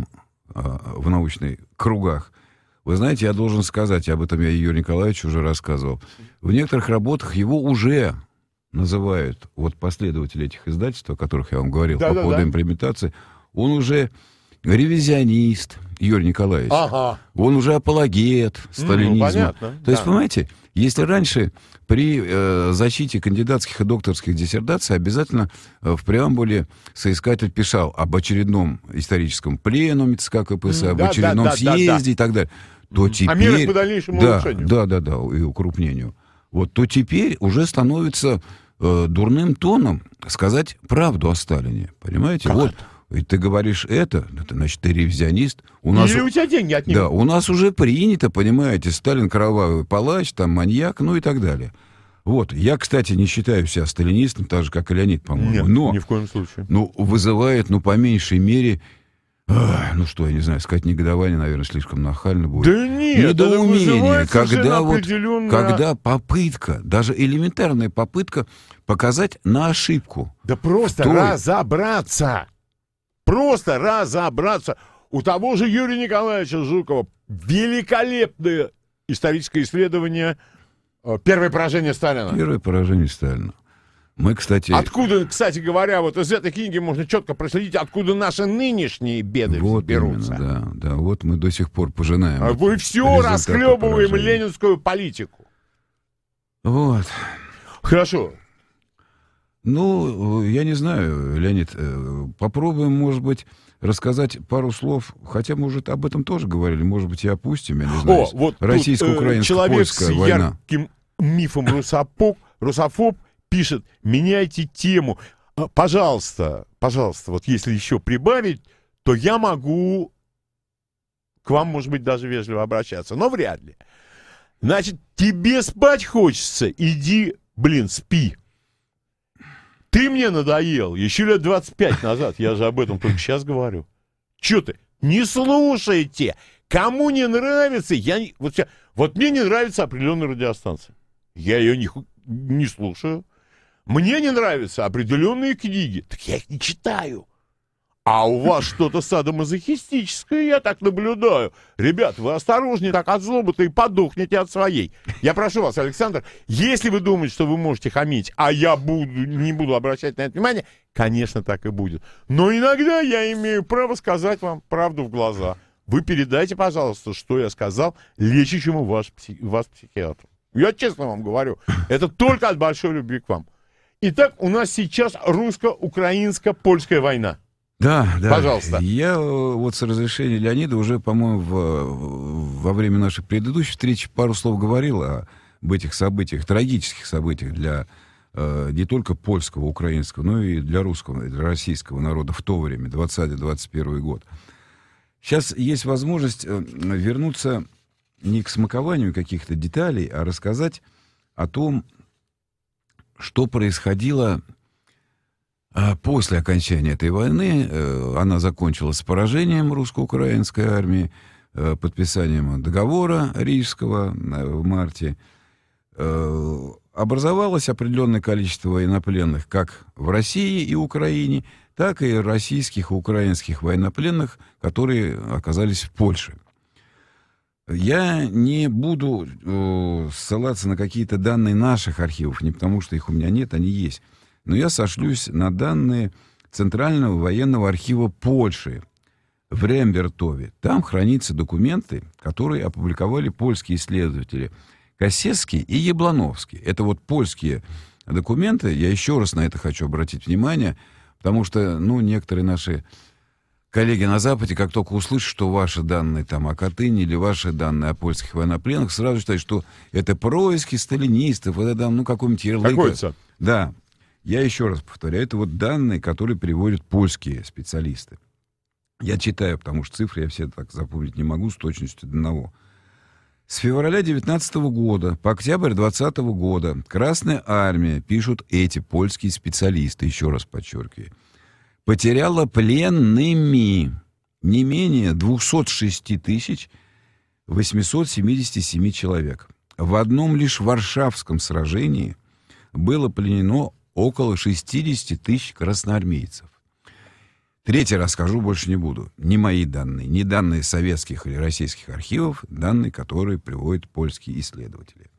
в научных кругах, вы знаете, я должен сказать, об этом я Юрию Николаевичу уже рассказывал, в некоторых работах его уже называют, вот последователи этих издательств, о которых я вам говорил, да, по да, поводу да. имплементации, он уже ревизионист, Юрий Николаевич. Ага. Он уже апологет сталинизма. Ну, понятно, То да. есть, понимаете, если раньше при э, защите кандидатских и докторских диссертаций обязательно э, в преамбуле соискатель писал об очередном историческом пленуме ЦК КПСС, mm, об да, очередном да, съезде да, да. и так далее, то mm. теперь... А меры по дальнейшему да, улучшению. Да, да, да, и укрупнению. Вот, то теперь уже становится э, дурным тоном сказать правду о Сталине. Понимаете? Как вот. Это? И ты говоришь это, это значит, ты ревизионист. У нас, Или у тебя деньги отнимут. Да, у нас уже принято, понимаете, Сталин кровавый палач, там маньяк, ну и так далее. Вот. Я, кстати, не считаю себя сталинистом, так же, как и Леонид, по-моему. Нет, но, ни в коем случае. Ну, вызывает, ну, по меньшей мере, ах, ну, что, я не знаю, сказать негодование, наверное, слишком нахально будет. Да нет, недоумение, когда вот, определенно... когда попытка, даже элементарная попытка показать на ошибку. Да просто той... разобраться. Просто разобраться. У того же Юрия Николаевича Жукова великолепное историческое исследование «Первое поражение Сталина». Первое поражение Сталина. Мы, кстати... Откуда, кстати говоря, вот из этой книги можно четко проследить, откуда наши нынешние беды вот берутся. Именно, да, да, вот мы до сих пор пожинаем. А мы все расхлебываем поражения. ленинскую политику. Вот. Хорошо. Ну, я не знаю, Леонид, попробуем, может быть, рассказать пару слов, хотя, может, об этом тоже говорили, может быть, и опустим, я не знаю. О, вот российско-украинско-польская э, человек война. с ярким мифом русофоб, русофоб пишет: меняйте тему. Пожалуйста, пожалуйста, вот если еще прибавить, то я могу к вам, может быть, даже вежливо обращаться, но вряд ли. Значит, тебе спать хочется, иди, блин, спи. Ты мне надоел еще лет двадцать пять назад, я же об этом только сейчас говорю. Че ты? Не слушайте! Кому не нравится, я не... Вот, вот мне не нравится определенная радиостанция. Я ее не, не слушаю. Мне не нравятся определенные книги. Так я их не читаю. А у вас что-то садомазохистическое, я так наблюдаю. Ребят, вы осторожнее так от злобы-то и подохнете от своей. Я прошу вас, Александр, если вы думаете, что вы можете хамить, а я буду, не буду обращать на это внимание, конечно, так и будет. Но иногда я имею право сказать вам правду в глаза. Вы передайте, пожалуйста, что я сказал лечащему ваш, вас психиатру. Я честно вам говорю, это только от большой любви к вам. Итак, у нас сейчас русско-украинско-польская война. Да, да. Пожалуйста. Я вот с разрешения Леонида уже, по-моему, в, во время нашей предыдущей встречи пару слов говорил об этих событиях, трагических событиях для э, не только польского, украинского, но и для русского, для российского народа в то время, двадцатый-двадцать первый год. Сейчас есть возможность вернуться не к смакованию каких-то деталей, а рассказать о том, что происходило после окончания этой войны. Она закончилась с поражением русско-украинской армии, подписанием договора Рижского в марте. Образовалось определенное количество военнопленных как в России и Украине, так и российских и украинских военнопленных, которые оказались в Польше. Я не буду э, ссылаться на какие-то данные наших архивов, не потому что их у меня нет, они есть. Но я сошлюсь на данные Центрального военного архива Польши в Рембертове. Там хранятся документы, которые опубликовали польские исследователи Косецкий и Яблановский. Это вот польские документы. Я еще раз на это хочу обратить внимание, потому что, ну, некоторые наши коллеги на Западе, как только услышат, что ваши данные там о Катыни или ваши данные о польских военнопленных, сразу считают, что это происки сталинистов, это там, ну, какой-нибудь ярлык. Да. Я еще раз повторяю, это вот данные, которые приводят польские специалисты. Я читаю, потому что цифры я все так запомнить не могу с точностью до одного. С февраля девятнадцатого года по октябрь двадцатого года Красная Армия, пишут эти польские специалисты, еще раз подчеркиваю, потеряла пленными не менее двухсот шести тысяч восьмисот семидесяти семи человек. В одном лишь Варшавском сражении было пленено около шестидесяти тысяч красноармейцев. Третий раз скажу, больше не буду. Не мои данные, не данные советских или российских архивов, данные, которые приводят польские исследователи.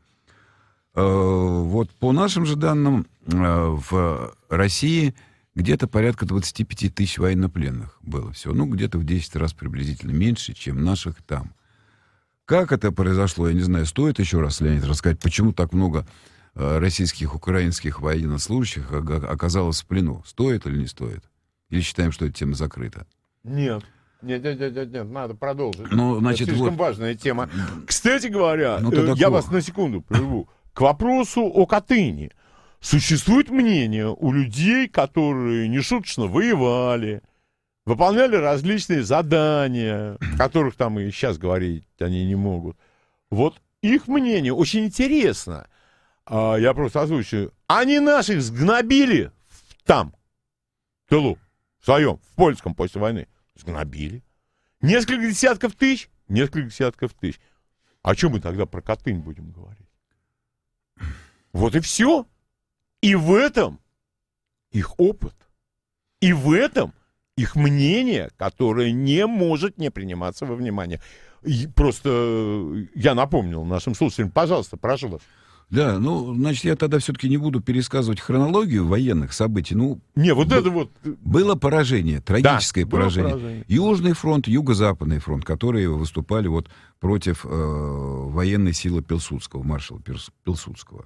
Вот по нашим же данным, в России где-то порядка двадцати пяти тысяч военнопленных было все. Ну, где-то в десять раз приблизительно меньше, чем наших там. Как это произошло, я не знаю. Стоит еще раз, Леонид, рассказать, почему так много российских, украинских военнослужащих оказалось в плену? Стоит или не стоит? Или считаем, что эта тема закрыта? Нет. Нет, нет, нет, нет, нет, надо продолжить. Ну, значит, это слишком вот... важная тема. Кстати говоря, ну, я такого. вас на секунду прерву. К вопросу о Катыни. Существует мнение у людей, которые нешуточно воевали, выполняли различные задания, о которых там и сейчас говорить они не могут. Вот их мнение очень интересно. а, я просто озвучу, они наших сгнобили там, в тылу, в своем, в польском после войны. Сгнобили. Несколько десятков тысяч, несколько десятков тысяч. О чем мы тогда про Катынь будем говорить? Вот и все. И в этом их опыт. И в этом их мнение, которое не может не приниматься во внимание. И просто я напомнил нашим слушателям, пожалуйста, прошу вас. Да, ну, значит, я тогда все-таки не буду пересказывать хронологию военных событий. Ну, не, вот б- это вот... Было поражение, трагическое да, поражение. поражение. Южный фронт, Юго-Западный фронт, которые выступали вот против э, военной силы Пилсудского, маршала Пирс- Пилсудского.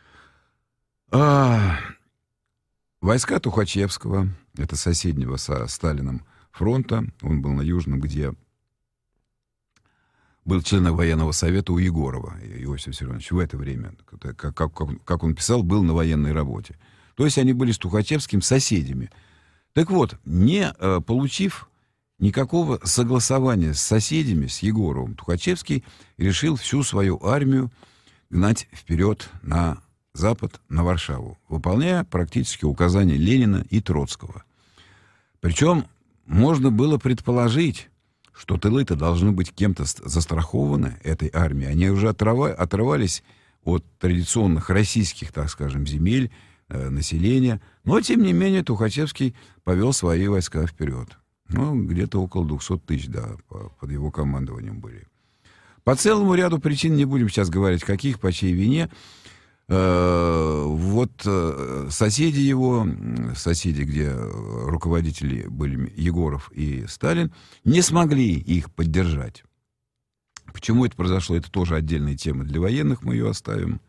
А, войска Тухачевского, это соседнего со Сталиным фронта, он был на Южном, где был членом военного совета у Егорова, Иосифа Виссарионовича, в это время, как, как, как он писал, был на военной работе. То есть они были с Тухачевским соседями. Так вот, не э, получив никакого согласования с соседями, с Егоровым, Тухачевский решил всю свою армию гнать вперед на запад, на Варшаву, выполняя практически указания Ленина и Троцкого. Причем можно было предположить, что тылы-то должны быть кем-то застрахованы, этой армией. Они уже отрыва, отрывались от традиционных российских, так скажем, земель, э, населения. Но, тем не менее, Тухачевский повел свои войска вперед. Ну, где-то около двухсот тысяч, да, по, под его командованием были. По целому ряду причин, не будем сейчас говорить, каких, по чьей вине, э, вот э, соседи его, соседи, где руководители были Егоров и Сталин, не смогли их поддержать. Почему это произошло, это тоже отдельная тема для военных, мы ее оставим.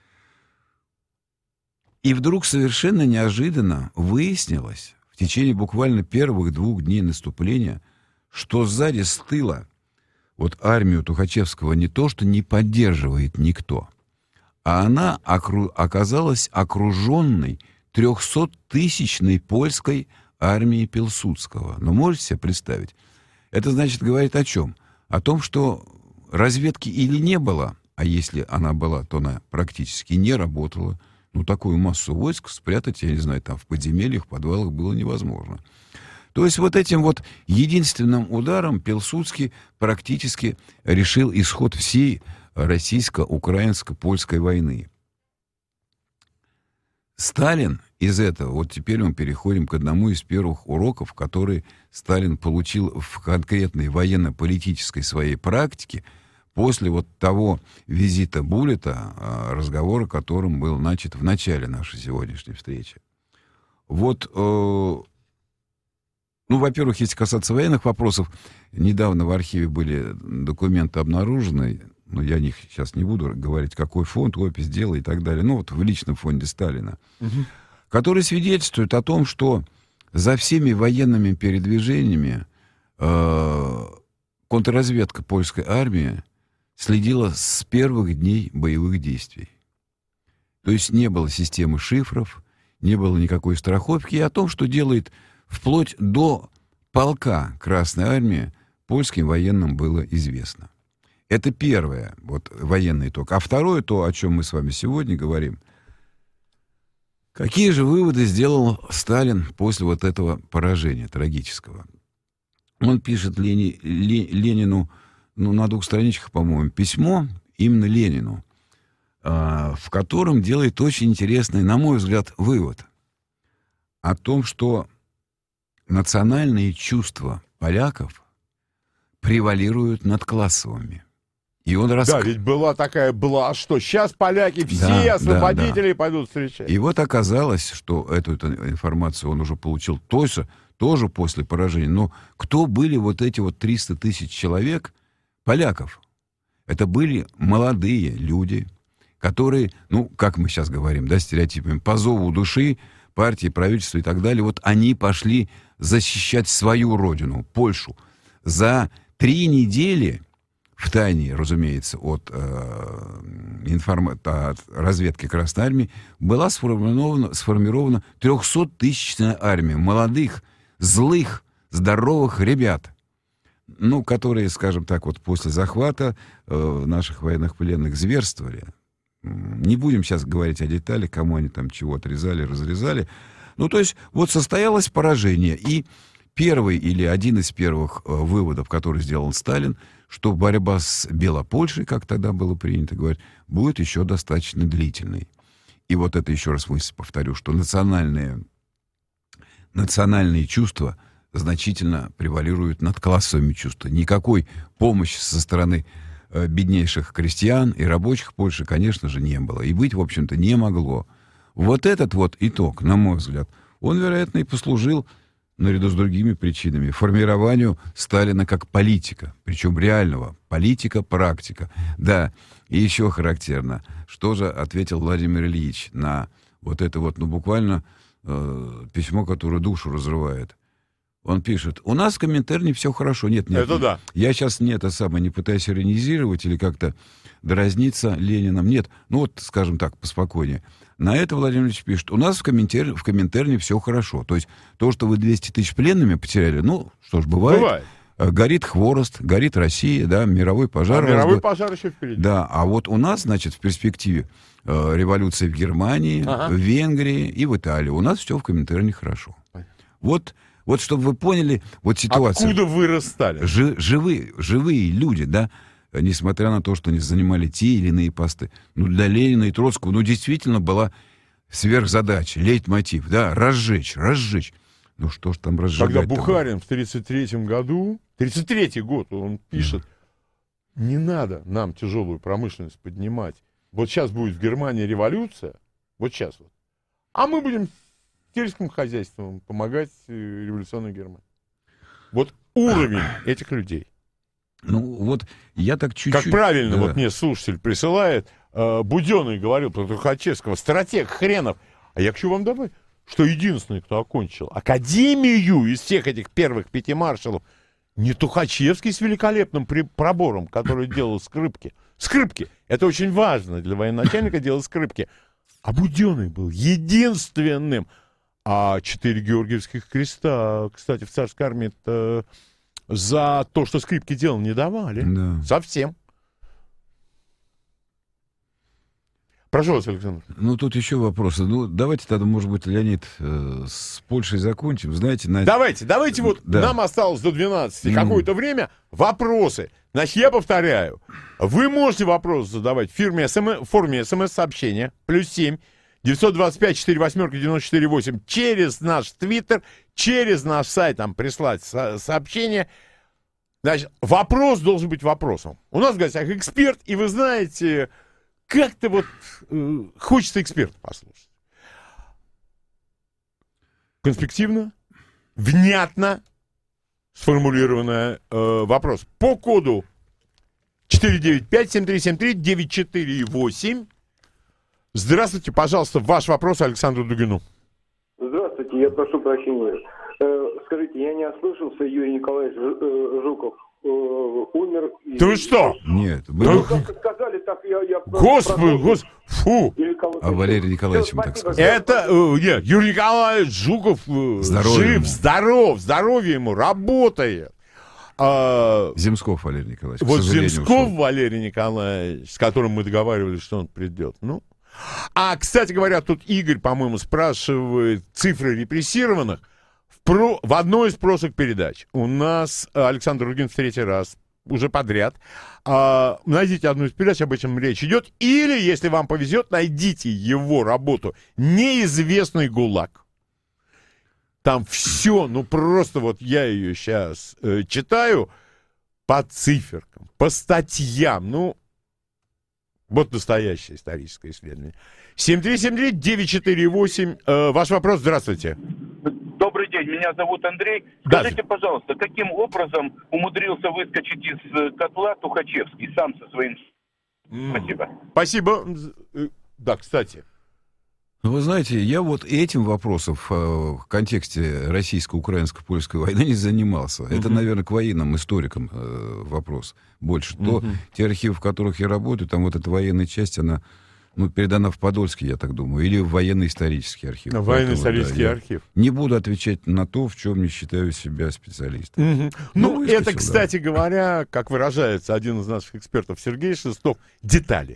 И вдруг совершенно неожиданно выяснилось, в течение буквально первых двух дней наступления, что сзади, с тыла, вот армию Тухачевского не то, что не поддерживает никто, а она окру- оказалась окруженной трехсоттысячной польской армией Пилсудского. Но можете себе представить? Это значит говорит о чем? О том, что разведки или не было, а если она была, то она практически не работала. Ну, такую массу войск спрятать, я не знаю, там в подземельях, в подвалах было невозможно. То есть вот этим вот единственным ударом Пилсудский практически решил исход всей российско-украинско-польской войны. Сталин из этого, вот теперь мы переходим к одному из первых уроков, который Сталин получил в конкретной военно-политической своей практике после вот того визита Буллета, разговор о котором был начат в начале нашей сегодняшней встречи. Вот, э, ну, во-первых, если касаться военных вопросов, недавно в архиве были документы обнаружены, но я о них сейчас не буду говорить, какой фонд, опись дела и так далее, ну вот в личном фонде Сталина, угу. которые свидетельствуют о том, что за всеми военными передвижениями э, контрразведка польской армии следила с первых дней боевых действий. То есть не было системы шифров, не было никакой страховки, и о том, что делает вплоть до полка Красной Армии, польским военным было известно. Это первое, вот, военный итог. А второе, то, о чем мы с вами сегодня говорим. Какие же выводы сделал Сталин после вот этого поражения трагического? Он пишет Лени, Ленину, ну, на двух страничках, по-моему, письмо именно Ленину, э, в котором делает очень интересный, на мой взгляд, вывод о том, что национальные чувства поляков превалируют над классовыми. И он рас... Да, ведь была такая блажь, что сейчас поляки все да, освободители да, да. пойдут встречать. И вот оказалось, что эту, эту информацию он уже получил тоже, тоже после поражения. Но кто были вот эти вот триста тысяч человек, поляков? Это были молодые люди, которые, ну, как мы сейчас говорим, да, стереотипами, по зову души, партии, правительства и так далее, вот они пошли защищать свою родину, Польшу. За три недели... В тайне, разумеется, от, э, информ... от разведки Красной Армии была сформирована, сформирована трехсоттысячная армия молодых, злых, здоровых ребят, ну, которые, скажем так, вот после захвата э, наших военных пленных зверствовали. Не будем сейчас говорить о деталях, кому они там чего отрезали, разрезали. Ну, то есть, вот состоялось поражение. И первый или один из первых э, выводов, который сделал Сталин, что борьба с Белопольшей, как тогда было принято говорить, будет еще достаточно длительной. И вот это еще раз мысль повторю, что национальные, национальные чувства значительно превалируют над классовыми чувствами. Никакой помощи со стороны э, беднейших крестьян и рабочих Польши, конечно же, не было. И быть, в общем-то, не могло. Вот этот вот итог, на мой взгляд, он, вероятно, и послужил, наряду с другими причинами, формированию Сталина как политика, причем реального. Политика-практика. Да, и еще характерно, что же ответил Владимир Ильич на вот это вот, ну, буквально э, письмо, которое душу разрывает. Он пишет: у нас в Коминтерне все хорошо. Нет, нет. Это да. Я сейчас не это самое, не пытаюсь иронизировать или как-то дразниться Лениным. Нет, ну вот, скажем так, поспокойнее. На это Владимир Ильич пишет: у нас в, Коминтер... в Коминтерне все хорошо. То есть то, что вы двести тысяч пленными потеряли, ну, что ж, бывает. Бывает. Горит хворост, горит Россия, да, мировой пожар. А мировой разго... пожар еще впереди. Да, а вот у нас, значит, в перспективе э, революция в Германии, ага. в Венгрии и в Италии. У нас все в Коминтерне хорошо. Понятно. Вот, вот чтобы вы поняли, вот ситуация. Откуда вырос Сталин? Жи- живые, живые люди, да, несмотря на то, что они занимали те или иные посты. Ну, для Ленина и Троцкого, ну, действительно была сверхзадача, лейтмотив, да, разжечь, разжечь. Ну, что ж там разжигать? Когда Бухарин в тридцать третьем году, тридцать третий год, он пишет: не надо нам тяжелую промышленность поднимать. Вот сейчас будет в Германии революция, вот сейчас вот, а мы будем сельским хозяйством помогать революционной Германии. Вот уровень этих людей. Ну, вот я так чуть-чуть... Как правильно, да. вот мне слушатель присылает, э, Буденный говорил про Тухачевского, стратег хренов. А я хочу вам добавить, что единственный, кто окончил академию из всех этих первых пяти маршалов, не Тухачевский с великолепным при- пробором, который делал скрипки. Скрипки. Это очень важно для военачальника, делать скрипки. А Буденный был единственным. А четыре Георгиевских креста, кстати, в царской армии это за то, что скрипки делал, не давали. Да. Совсем. Прошу вас, Александр. Ну, тут еще вопросы. Ну, давайте тогда, может быть, Леонид, э, с Польшей закончим. Знаете, на... Давайте, давайте вот, да. Нам осталось до двенадцати mm. какое-то время. Вопросы. Значит, я повторяю. Вы можете вопросы задавать в фирме СМ... в форме смс-сообщения. Плюс семь. девятьсот двадцать пять сорок восемь девяносто четыре восемь. Через наш твиттер, через наш сайт там прислать со- сообщение. Значит, вопрос должен быть вопросом. У нас в гостях эксперт, и вы знаете... Как-то вот э, хочется эксперта послушать. Конспективно, внятно сформулированный э, вопрос. По коду четыре девять пять семь три семь три девять четыре восемь. Здравствуйте, пожалуйста, ваш вопрос Александру Дугину. Здравствуйте, я прошу прощения. Э, скажите, я не ослышался, Юрий Николаевич э, Жуков э, умер. Ты вы что? Нет. Мы... Ну, как сказали, так я... я Господи, господи, фу. А Валерий Николаевич мы так сказали. Это, э, нет, Юрий Николаевич Жуков э, жив, ему. здоров, здоровье ему, работает. А, Земсков Валерий Николаевич. Вот Земсков ушел. Валерий Николаевич, с которым мы договаривались, что он придет. Ну. А, кстати говоря, тут Игорь, по-моему, спрашивает цифры репрессированных. В, про... в одной из прошлых передач у нас Александр Дугин в третий раз уже подряд. А, найдите одну из передач, об этом речь идет. Или, если вам повезет, найдите его работу «Неизвестный ГУЛАГ». Там все, ну просто вот я ее сейчас э, читаю по циферкам, по статьям. Ну, вот настоящее историческое исследование. семь три семь три девять четыре восемь. Э, ваш вопрос, здравствуйте. Добрый день, меня зовут Андрей. Скажите, да. пожалуйста, каким образом умудрился выскочить из котла Тухачевский сам со своим... Mm. Спасибо. Спасибо. Да, кстати. Вы знаете, я вот этим вопросом в, в контексте российско-украинско-польской войны не занимался. Mm-hmm. Это, наверное, к военным историкам э, вопрос больше. Mm-hmm. То, те архивы, в которых я работаю, там вот эта военная часть, она ну, передана в Подольский, я так думаю, или в военно-исторический архив. Военно-исторический да, архив. Не буду отвечать на то, в чем не считаю себя специалистом. Mm-hmm. Ну, ну это, кстати да. говоря, как выражается один из наших экспертов Сергей Шестов, детали.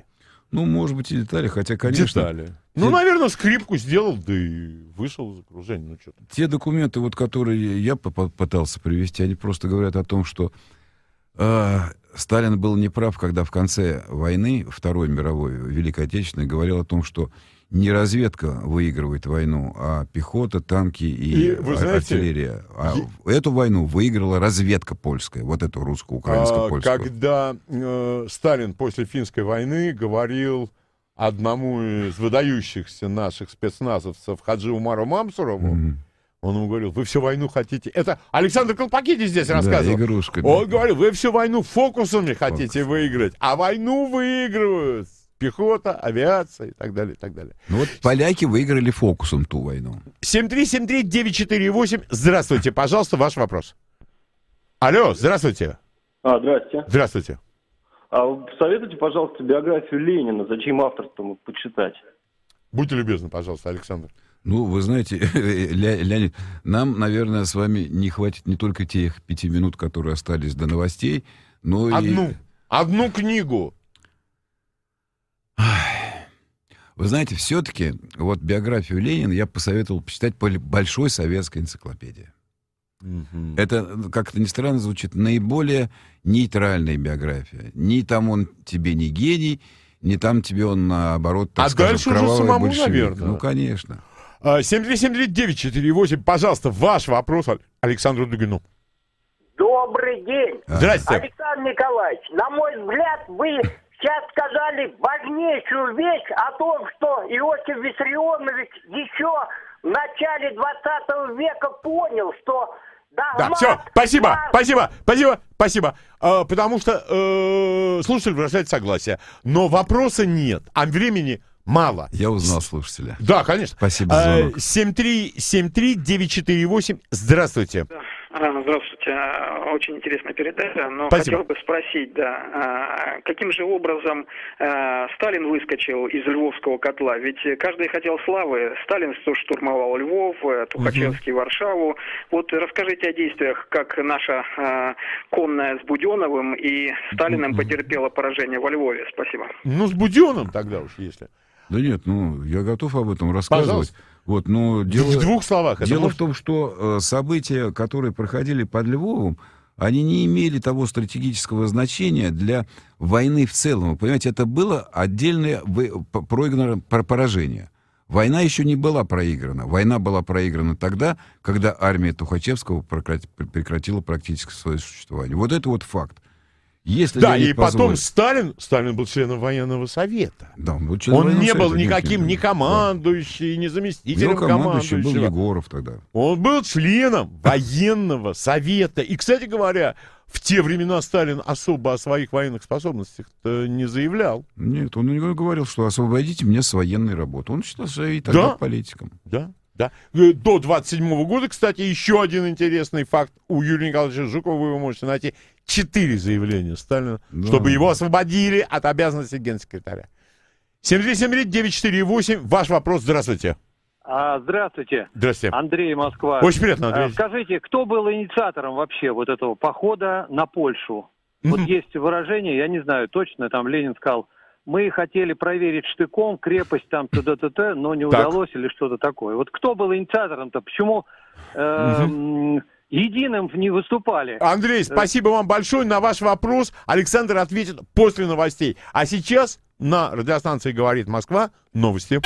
Ну, может быть, и детали, хотя, конечно... Детали. Ну, наверное, скрипку сделал, да и вышел из окружения. Ну, что-то. Те документы, вот, которые я пытался привести, они просто говорят о том, что э, Сталин был неправ, когда в конце войны, Второй мировой, Великой Отечественной, говорил о том, что не разведка выигрывает войну, а пехота, танки и, и вы знаете, артиллерия. А я... эту войну выиграла разведка польская, вот эту русско-украинско-польскую. А, когда э, Сталин после финской войны говорил одному из выдающихся наших спецназовцев, Хаджи Умару Мамсурову, mm-hmm. он ему говорил, вы всю войну хотите... Это Александр Колпакидис здесь рассказывал. Да, игрушка. Он говорил, вы всю войну фокусами хотите Фокус. выиграть, а войну выигрывают пехота, авиация и так далее, и так далее. Ну вот поляки выиграли фокусом ту войну. семь три семь три девять четыре восемь. Здравствуйте, пожалуйста, ваш вопрос. Алло, здравствуйте. А, здравствуйте. Здравствуйте. А посоветуйте, пожалуйста, биографию Ленина, зачем авторство почитать? Будьте любезны, пожалуйста, Александр. Ну, вы знаете, Леонид, нам, наверное, с вами не хватит не только тех пяти минут, которые остались до новостей, но Одну. и... Одну книгу. Вы знаете, все-таки вот биографию Ленина я посоветовал почитать по большой советской энциклопедии. Mm-hmm. Это, как-то ни странно звучит, наиболее нейтральная биография. Ни там он тебе не гений, ни там тебе он, наоборот, так а скажем, дальше уже самому, большевик. наверное. Ну, конечно. семь три семь три девять четыре восемь. Пожалуйста, ваш вопрос Александру Дугину. Добрый день. Здравствуйте. Александр Николаевич, на мой взгляд, вы сейчас сказали важнейшую вещь о том, что Иосиф Виссарионович еще в начале двадцатого века понял, что... Да, все, спасибо, мат... спасибо, спасибо, спасибо. А, потому что э, слушатель выражает согласие. Но вопроса нет, а времени мало. Я узнал слушателя. Да, конечно. Спасибо за звонок. семь три семь три девять четыре восемь. Здравствуйте. Здравствуйте. Очень интересная передача, но Спасибо. хотел бы спросить, да, каким же образом Сталин выскочил из Львовского котла? Ведь каждый хотел славы. Сталин штурмовал Львов, Тухачевский, угу. Варшаву. Вот расскажите о действиях, как наша конная с Буденновым и Сталиным угу. потерпела поражение во Львове. Спасибо. Ну, с Буденным тогда уж, если... Да нет, ну, я готов об этом рассказывать. Вот, но дело, в двух словах. Дело может... в том, что э, события, которые проходили под Львовом, они не имели того стратегического значения для войны в целом. Вы понимаете, это было отдельное вы, проигранное поражение. Война еще не была проиграна. Война была проиграна тогда, когда армия Тухачевского прекратила практически свое существование. Вот это вот факт. Если да, и позволит... потом Сталин, Сталин был членом военного совета. Да, он был членом он военного не совета, был никаким нет, ни командующим, да. ни заместителем командующего. Был Егоров тогда. Он был членом военного совета. И, кстати говоря, в те времена Сталин особо о своих военных способностях не заявлял. Нет, он не говорил, что освободите меня с военной работы. Он считал себя и тогда да? политиком. Да. Да. До двадцать седьмого года, кстати, еще один интересный факт. У Юрия Николаевича Жукова вы можете найти четыре заявления Сталина, да. чтобы его освободили от обязанностей генсекретаря. семь три семь три девять четыре восемь. Ваш вопрос. Здравствуйте. А, здравствуйте. Здравствуйте. Андрей, Москва. Очень приятно, Андрей. А, скажите, кто был инициатором вообще вот этого похода на Польшу? Mm-hmm. Вот есть выражение, я не знаю точно, там Ленин сказал, мы хотели проверить штыком крепость там т.д. но не так. удалось или что-то такое. Вот кто был инициатором-то? Почему э, угу. единым не выступали? Anдрей, спасибо вам большое. На ваш вопрос Александр ответит после новостей. А сейчас на радиостанции «Говорит Москва» новости.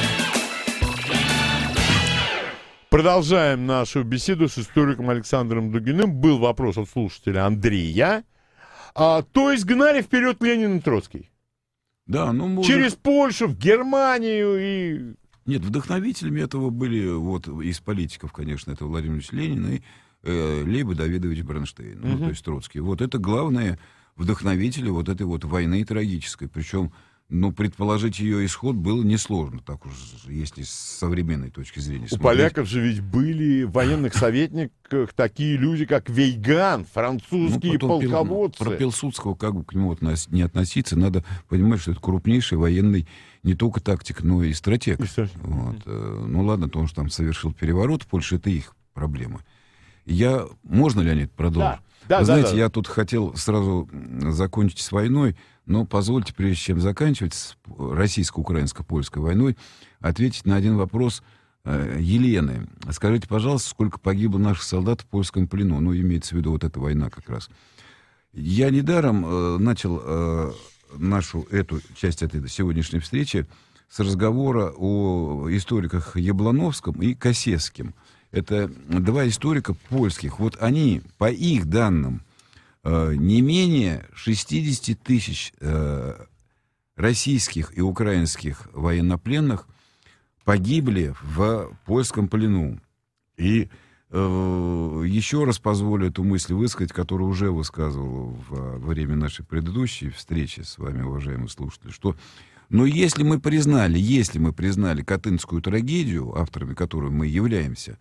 Продолжаем нашу беседу с историком Александром Дугиным. Был вопрос от слушателя Андрея. А, то изгнали вперед Ленин и Троцкий? Да, ну, может... Через Польшу, в Германию и... Нет, вдохновителями этого были, вот, из политиков, конечно, это Владимир Ильич Ленин и э, Лейба Давидович Бронштейн, угу. ну, то есть Троцкий. Вот это главные вдохновители вот этой вот войны трагической. Причем, ну, предположить ее исход было несложно, так уж, если с современной точки зрения смотреть. У поляков же ведь были в военных советниках такие люди, как Вейган, французские ну, полководцы. Пил, про Пилсудского, как бы к нему не относиться, надо понимать, что это крупнейший военный не только тактик, но и стратег. И вот. mm-hmm. Ну ладно, то, что там совершил переворот в Польше, это их проблема. Я... Можно, Леонид, продолжить? Да. Да, Вы да, знаете, да. я тут хотел сразу закончить с войной, Но позвольте, прежде чем заканчивать с российско-украинско-польской войной, ответить на один вопрос э, Елены. Скажите, пожалуйста, сколько погибло наших солдат в польском плену? Ну, имеется в виду вот эта война как раз. Я недаром э, начал э, нашу эту часть этой сегодняшней встречи с разговора о историках Яблоновском и Косецким. Это два историка польских. Вот они, по их данным, не менее шестьдесят тысяч э, российских и украинских военнопленных погибли в польском плену. И э, еще раз позволю эту мысль высказать, которую уже высказывал во время нашей предыдущей встречи с вами, уважаемые слушатели, что, ну, если мы признали, если мы признали Катынскую трагедию, авторами которой мы являемся,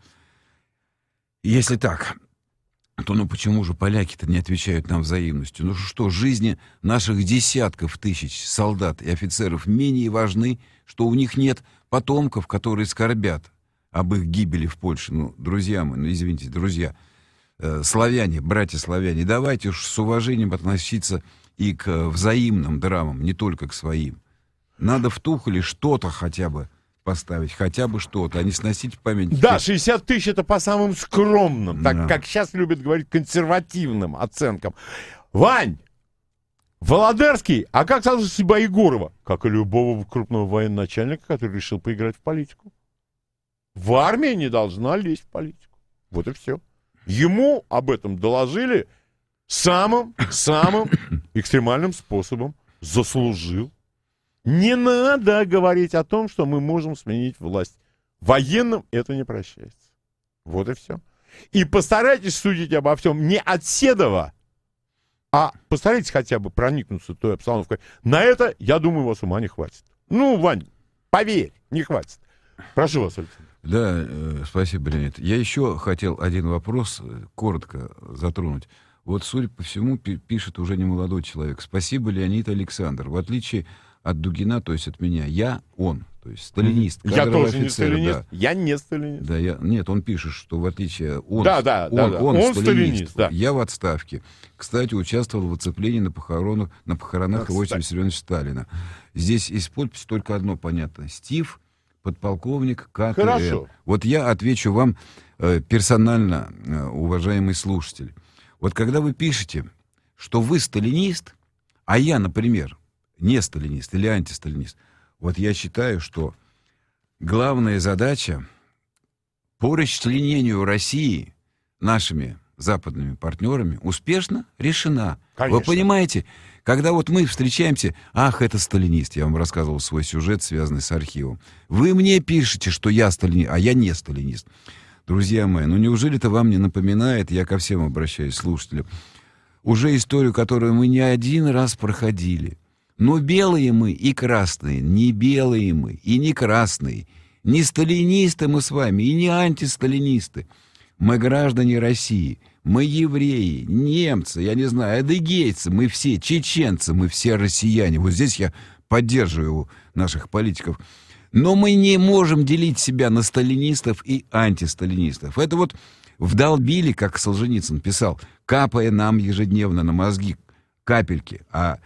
если так, то ну почему же поляки-то не отвечают нам взаимностью? Ну что, жизни наших десятков тысяч солдат и офицеров менее важны, что у них нет потомков, которые скорбят об их гибели в Польше? Ну, друзья мои, ну извините, друзья, э, славяне, братья-славяне, давайте уж с уважением относиться и к взаимным драмам, не только к своим. Надо в Тухоле что-то хотя бы поставить, хотя бы что-то, а не сносить память. Да, шестьдесят тысяч это по самым скромным, так Да. как сейчас любят говорить, консервативным оценкам. Вань, Володарский, а как сложилась судьба Егорова? Как и любого крупного военачальника, который решил поиграть в политику. В армии не должна лезть в политику. Вот и все. Ему об этом доложили самым-самым экстремальным способом. Заслужил. Не надо говорить о том, что мы можем сменить власть. Военным это не прощается. Вот и все. И постарайтесь судить обо всем не от Седова, а постарайтесь хотя бы проникнуться той обстановкой. На это, я думаю, у вас ума не хватит. Ну, Вань, поверь, не хватит. Прошу вас, Александр. Да, э, спасибо, Леонид. Я еще хотел один вопрос э, коротко затронуть. Вот, судя по всему, пи- пишет уже не молодой человек. Спасибо, Леонид Александр. В отличие от Дугина, то есть от меня, я он, то есть сталинист. Я тоже не офицер, сталинист. да. Я не сталинист. Да, я, нет, он пишет, что в отличие он, Да, да, он, да, да. он, Он сталинист, сталинист, да. я в отставке. Кстати, участвовал в оцеплении на похоронах, на похоронах Да, Иосифа Виссарионовича Сталина. Здесь из подписи только одно понятно. Стив, подполковник ка тэ эр. Хорошо. Вот я отвечу вам э, персонально, э, уважаемый слушатель. Вот когда вы пишете, что вы сталинист, а я, например, не сталинист или антисталинист, вот я считаю, что главная задача по расчленению России нашими западными партнерами успешно решена. Конечно. Вы понимаете, когда вот мы встречаемся, ах, это сталинист, я вам рассказывал свой сюжет, связанный с архивом. Вы мне пишете, что я сталинист, а я не сталинист. Друзья мои, ну неужели это вам не напоминает, я ко всем обращаюсь, слушателям, уже историю, которую мы не один раз проходили. Но белые мы и красные, не белые мы и не красные, не сталинисты мы с вами и не антисталинисты. Мы граждане России, мы евреи, немцы, я не знаю, адыгейцы, мы все чеченцы, мы все россияне. Вот здесь я поддерживаю наших политиков. Но мы не можем делить себя на сталинистов и антисталинистов. Это вот вдолбили, как Солженицын писал, капая нам ежедневно на мозги капельки о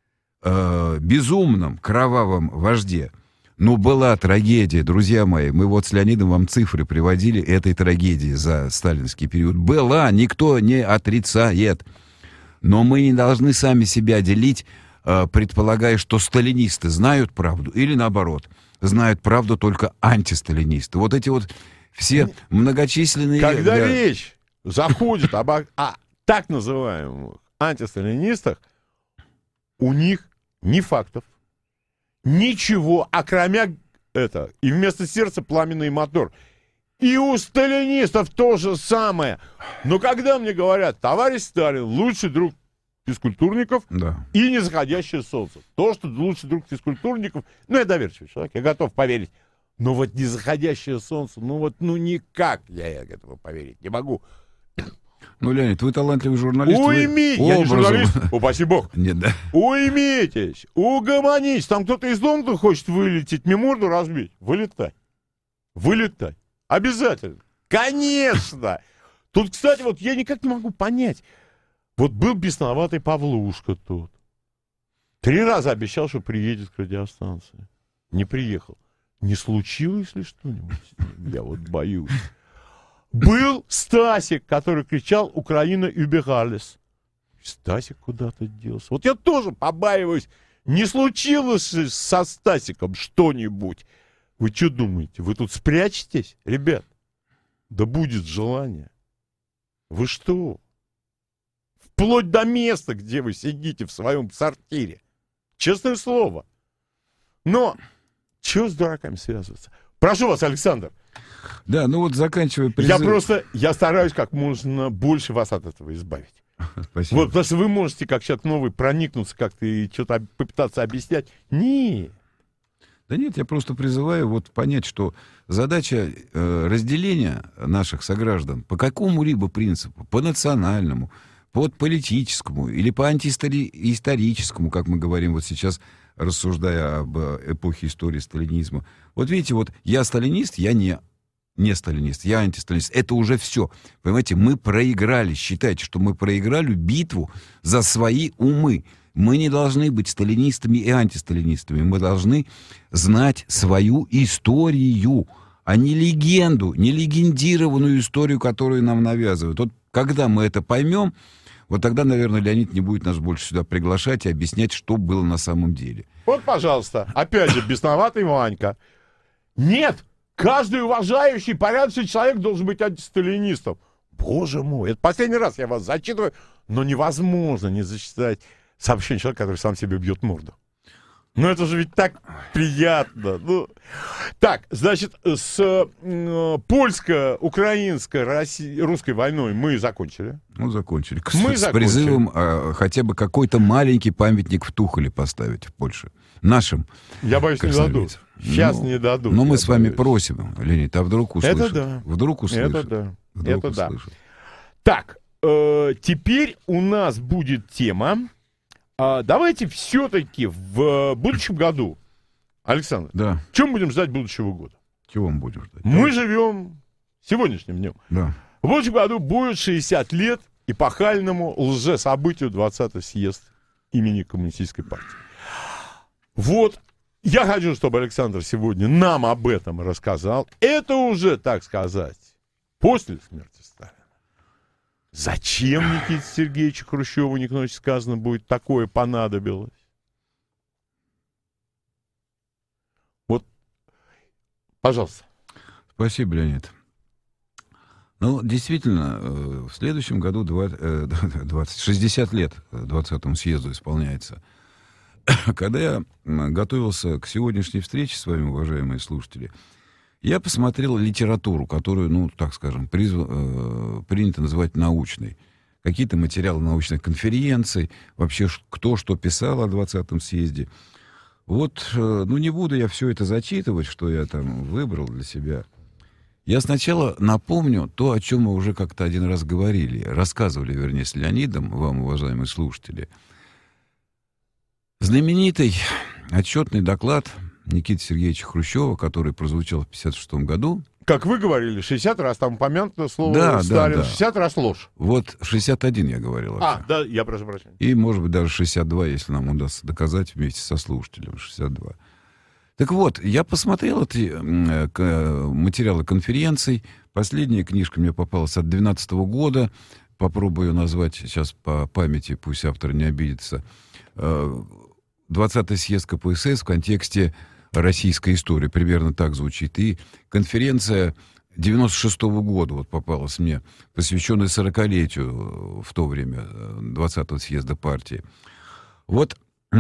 э, безумном, кровавом вожде. Ну, была трагедия, друзья мои. Мы вот с Леонидом вам цифры приводили этой трагедии за сталинский период. Была, никто не отрицает. Но мы не должны сами себя делить, э, предполагая, что сталинисты знают правду, или наоборот, знают правду только антисталинисты. Вот эти вот все многочисленные... Когда да, речь заходит об о, о так называемых антисталинистах, у них ни фактов, ничего, окромя это, и вместо сердца пламенный мотор. И у сталинистов то же самое. Но когда мне говорят, товарищ Сталин, лучший друг физкультурников да. и незаходящее солнце. То, что лучший друг физкультурников, ну, я доверчивый человек, я готов поверить. Но вот незаходящее солнце, ну вот, ну никак я, я этого поверить не могу. Ну, Леонид, вы талантливый журналист. Уймитесь, вы я не образом... журналист, упаси бог. Нет, да. Уймитесь, угомонитесь, там кто-то из дома хочет вылететь, мне морду разбить. Вылетай, вылетай, обязательно, конечно. Тут, кстати, вот я никак не могу понять, вот был бесноватый Павлушка тут. Три раза обещал, что приедет к радиостанции. Не приехал. Не случилось ли что-нибудь с ним? Я вот боюсь. Был Стасик, который кричал «Украина überalles». Стасик куда-то делся. Вот я тоже побаиваюсь, не случилось ли со Стасиком что-нибудь. Вы что думаете, вы тут спрячетесь? Ребят, да будет желание. Вы что? Вплоть до места, где вы сидите в своем сортире. Честное слово. Но чего с дураками связываться? Прошу вас, Александр. Да, ну вот заканчивая призыв... Я просто, я стараюсь как можно больше вас от этого избавить. Спасибо. Вот, потому что вы можете, как человек новый, проникнуться как-то и что-то попытаться объяснять. Не. Да нет, я просто призываю вот понять, что задача э, разделения наших сограждан по какому-либо принципу, по национальному, по политическому или по антиисторическому, как мы говорим вот сейчас, рассуждая об эпохе истории сталинизма. Вот видите, вот я сталинист, я не, не сталинист, я антисталинист. Это уже все. Понимаете, мы проиграли. Считайте, что мы проиграли битву за свои умы. Мы не должны быть сталинистами и антисталинистами. Мы должны знать свою историю, а не легенду, не легендированную историю, которую нам навязывают. Вот когда мы это поймем, вот тогда, наверное, Леонид не будет нас больше сюда приглашать и объяснять, что было на самом деле. Вот, пожалуйста, опять же, бесноватый Ванька. Нет, каждый уважающий, порядочный человек должен быть антисталинистом. Боже мой, это последний раз я вас зачитываю, но невозможно не зачитать сообщение человека, который сам себе бьет морду. Ну, это же ведь так приятно. Ну, так, значит, с э, польско-украинско-русской войной мы закончили. Ну, закончили. Мы с, закончили. с призывом э, хотя бы какой-то маленький памятник в Тухоле поставить в Польше. Нашим. Я боюсь, не дадут. Сейчас ну, не дадут. Но мы с вами боюсь. просим, Леонид, а вдруг услышат? Это да. Вдруг услышат. Это да. Вдруг Это да. услышат. Так, э, теперь у нас будет тема. А, давайте все-таки в будущем году, Александр, да. чем будем ждать будущего года? Чего мы будем ждать? Мы живем сегодняшним днем. Да. В будущем году будет шестьдесят лет эпохальному лжесобытию двадцатый съезд имени Коммунистической партии. Вот, я хочу, чтобы Александр сегодня нам об этом рассказал. Это уже, так сказать, после смерти Сталина. Зачем Никите Сергеевичу Хрущеву, Николаевичу сказано, будет такое понадобилось? Вот, пожалуйста. Спасибо, Леонид. Ну, действительно, в следующем году двадцать, шестьдесят лет двадцатому съезду исполняется. Когда я готовился к сегодняшней встрече с вами, уважаемые слушатели, я посмотрел литературу, которую, ну, так скажем, призв... э, принято называть научной. Какие-то материалы научных конференций, вообще кто что писал о двадцатом съезде. Вот, э, ну, не буду я все это зачитывать, что я там выбрал для себя. Я сначала напомню то, о чем мы уже как-то один раз говорили, рассказывали, вернее, с Леонидом, вам, уважаемые слушатели. Знаменитый отчетный доклад Никиты Сергеевича Хрущева, который прозвучал в пятьдесят шестом году. Как вы говорили, шестьдесят раз там упомянуто слово да, Сталин, да, да. шестьдесят раз ложь. Вот шестьдесят один я говорил. А, вообще. да, я прошу прощения. И, может быть, даже шестьдесят два, если нам удастся доказать вместе со слушателем. шестьдесят два. Так вот, я посмотрел эти э, материалы конференций. Последняя книжка мне попалась от две тысячи двенадцатого года. Попробую ее назвать сейчас по памяти, пусть автор не обидится. двадцатый съезд ка пэ эс эс в контексте российской истории. Примерно так звучит. И конференция девяносто шестого года вот попалась мне, посвященная сорокалетию в то время двадцатого съезда партии. Вот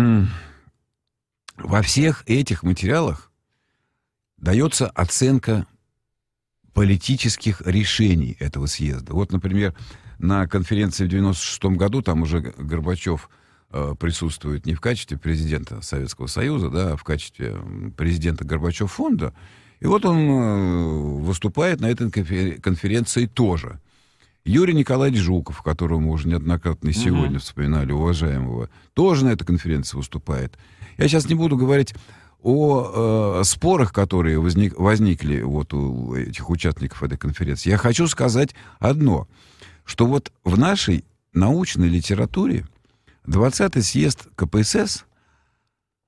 во всех этих материалах дается оценка политических решений этого съезда. Вот, например, на конференции в девяносто шестом году там уже Горбачев э, присутствует не в качестве президента Советского Союза, да, а в качестве президента Горбачев-фонда. И вот он э, выступает на этой конференции тоже. Юрий Николаевич Жуков, которого мы уже неоднократно сегодня mm-hmm. вспоминали, уважаемого, тоже на этой конференции выступает. Я сейчас не буду говорить о э, спорах, которые возник, возникли вот у этих участников этой конференции. Я хочу сказать одно, что вот в нашей научной литературе двадцатый съезд ка пэ эс эс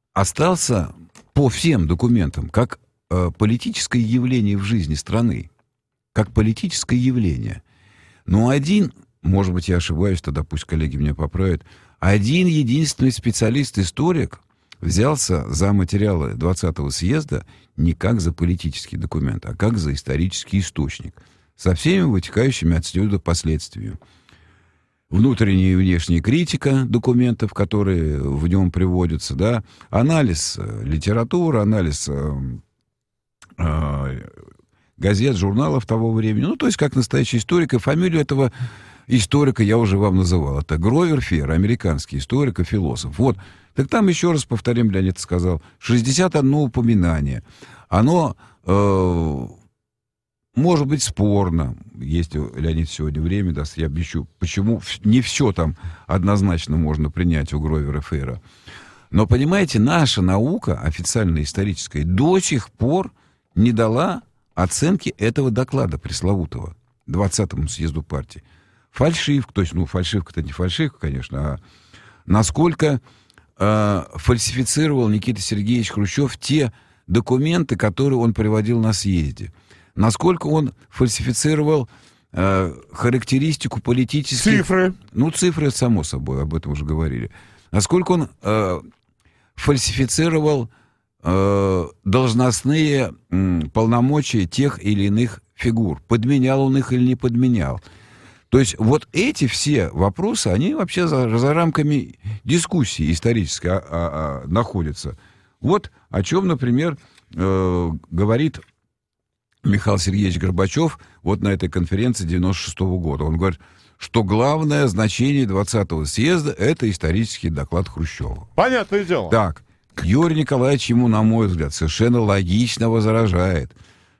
остался по всем документам как э, политическое явление в жизни страны. Как политическое явление. Но один, может быть, я ошибаюсь, тогда пусть коллеги меня поправят, один единственный специалист-историк взялся за материалы двадцатого съезда не как за политический документ, а как за исторический источник, со всеми вытекающими отсюда последствиями. Внутренняя и внешняя критика документов, которые в нем приводятся, да, анализ литературы, анализ э, э, газет, журналов того времени. Ну, то есть, как настоящий историк. И фамилию этого историка я уже вам называл. Это Гровер Фер, американский историк и философ. Вот. Так там, еще раз повторим, Леонид сказал, шестьдесят одно упоминание. Оно, э, может быть, спорно. Есть, Леонид сегодня время даст, я объясню, почему не все там однозначно можно принять у Гровера Фера. Но, понимаете, наша наука, официальная историческая, до сих пор не дала оценки этого доклада пресловутого двадцатому съезду партии. Фальшивка, то есть, ну, фальшивка-то не фальшивка, конечно, а насколько э, фальсифицировал Никита Сергеевич Хрущев те документы, которые он приводил на съезде. Насколько он фальсифицировал э, характеристику политических... Цифры. Ну, цифры, само собой, об этом уже говорили. Насколько он э, фальсифицировал э, должностные э, полномочия тех или иных фигур. Подменял он их или не подменял. То есть вот эти все вопросы, они вообще за, за рамками дискуссии исторической а, а, а, находятся. Вот о чем, например, э, говорит Михаил Сергеевич Горбачев вот на этой конференции девяносто шестого года. Он говорит, что главное значение двадцатого съезда — это исторический доклад Хрущева. Понятное дело. Так, Юрий Николаевич ему, на мой взгляд, совершенно логично возражает,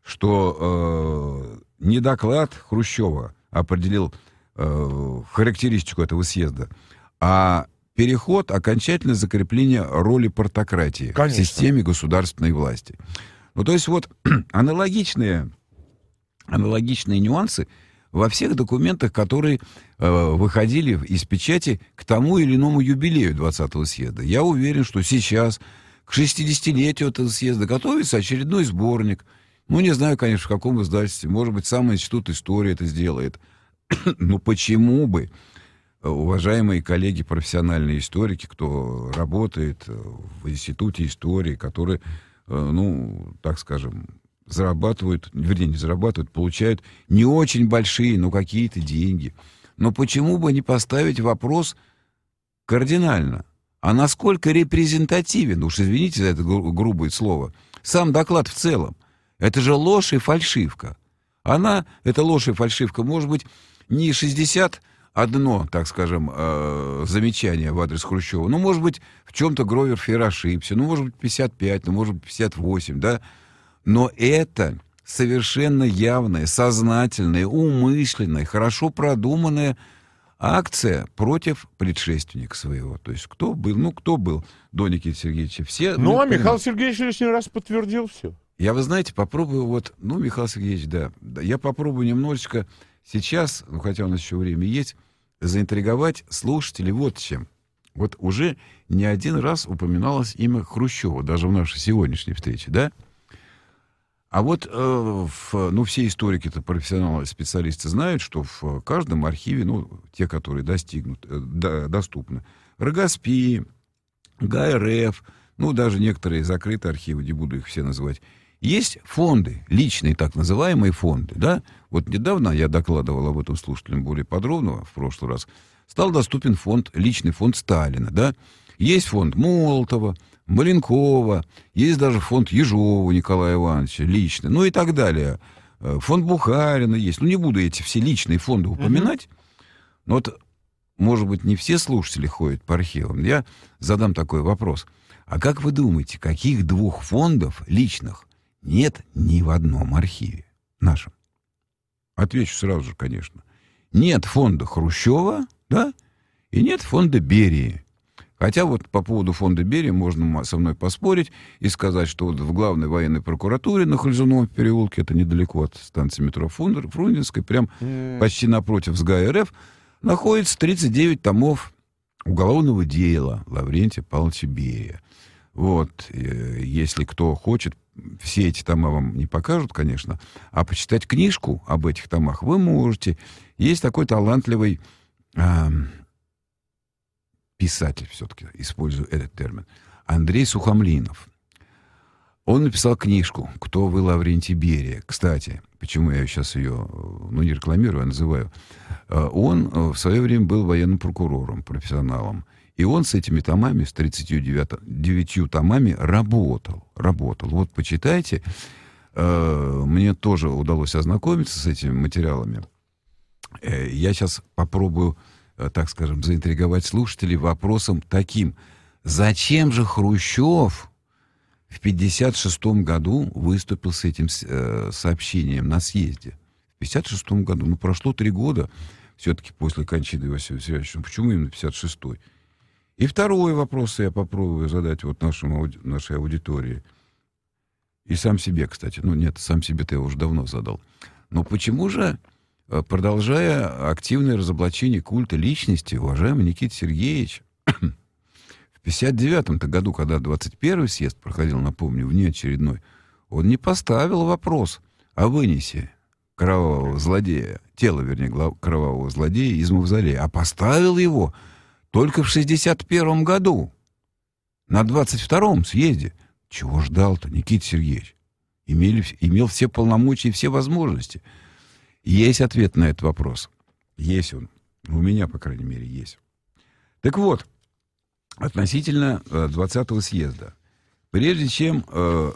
что э, не доклад Хрущева определил э, характеристику этого съезда, а переход, окончательное закрепление роли партократии Конечно. в системе государственной власти. Ну, то есть вот аналогичные, аналогичные нюансы во всех документах, которые э, выходили из печати к тому или иному юбилею двадцатого съезда. Я уверен, что сейчас, к шестидесятилетию этого съезда, готовится очередной сборник. Ну, не знаю, конечно, в каком издательстве. Может быть, сам Институт истории это сделает. Но почему бы, уважаемые коллеги, профессиональные историки, кто работает в Институте истории, которые, ну, так скажем, зарабатывают, вернее, не зарабатывают, получают не очень большие, но какие-то деньги. Но почему бы не поставить вопрос кардинально? А насколько репрезентативен, уж извините за это грубое слово, сам доклад в целом? Это же ложь и фальшивка. Она, эта ложь и фальшивка, может быть, не шестьдесят одно, так скажем, э, замечание в адрес Хрущева, ну, может быть, в чем-то Гровер Фер ошибся, ну, может быть, пятьдесят пять, ну, может быть, пятьдесят восемь, да? Но это совершенно явная, сознательная, умышленная, хорошо продуманная акция против предшественника своего. То есть кто был, ну, кто был до Никиты Сергеевича? Все. Ну, ну а Михаил Сергеевич лишний раз подтвердил все. Я, вы знаете, попробую вот, ну, Михаил Сергеевич, да, да, я попробую немножечко сейчас, ну, хотя у нас еще время есть, заинтриговать слушателей вот чем. Вот уже не один раз упоминалось имя Хрущева, даже в нашей сегодняшней встрече, да? А вот, э, в, ну, все историки-то, профессионалы, специалисты знают, что в каждом архиве, ну, те, которые достигнут, э, до, доступны, РГАСПИ, ГАРФ, ну, даже некоторые закрытые архивы, не буду их все называть, есть фонды, личные так называемые фонды, да? Вот недавно я докладывал об этом слушателям более подробно, в прошлый раз, стал доступен фонд, личный фонд Сталина, да? Есть фонд Молотова, Маленкова, есть даже фонд Ежова Николая Ивановича, лично, ну и так далее. Фонд Бухарина есть. Ну, не буду эти все личные фонды упоминать, mm-hmm. но вот, может быть, не все слушатели ходят по архивам. Я задам такой вопрос. А как вы думаете, каких двух фондов личных нет ни в одном архиве нашем? Отвечу сразу же, конечно. Нет фонда Хрущева, да, и нет фонда Берии. Хотя вот по поводу фонда Берии можно со мной поспорить и сказать, что вот в главной военной прокуратуре на Хальзуновом переулке, это недалеко от станции метро Фрунзенской, прям mm. почти напротив СГА РФ, находится тридцать девять томов уголовного дела Лаврентия Павловича Берия. Вот, если кто хочет, все эти тома вам не покажут, конечно, а почитать книжку об этих томах вы можете. Есть такой талантливый э, писатель, все-таки использую этот термин, Андрей Сухомлинов. Он написал книжку «Кто вы, Лаврентий Берия». Кстати, почему я сейчас ее, ну, не рекламирую, а называю. Он в свое время был военным прокурором, профессионалом. И он с этими томами, с тридцатью девятью томами работал. Работал. Вот почитайте. Мне тоже удалось ознакомиться с этими материалами. Я сейчас попробую, так скажем, заинтриговать слушателей вопросом таким. Зачем же Хрущев в пятьдесят шестом году выступил с этим сообщением на съезде? В пятьдесят шестом году. Ну, прошло три года все-таки после кончины Иосифа Виссарионовича. Ну, почему именно пятьдесят шестой? И второй вопрос я попробую задать вот нашему, нашей аудитории. И сам себе, кстати. Ну, нет, сам себе-то я уже давно задал. Но почему же, продолжая активное разоблачение культа личности, уважаемый Никита Сергеевич, в пятьдесят девятом-то году, когда двадцать первый съезд проходил, напомню, внеочередной, он не поставил вопрос о выносе кровавого злодея, тело, вернее, кровавого злодея из мавзолея, а поставил его только в шестьдесят первом году, на двадцать втором съезде. Чего ждал-то Никита Сергеевич? Имели, имел все полномочия и все возможности. Есть ответ на этот вопрос. Есть он. У меня, по крайней мере, есть. Так вот, относительно э, двадцатого съезда. Прежде чем... Э,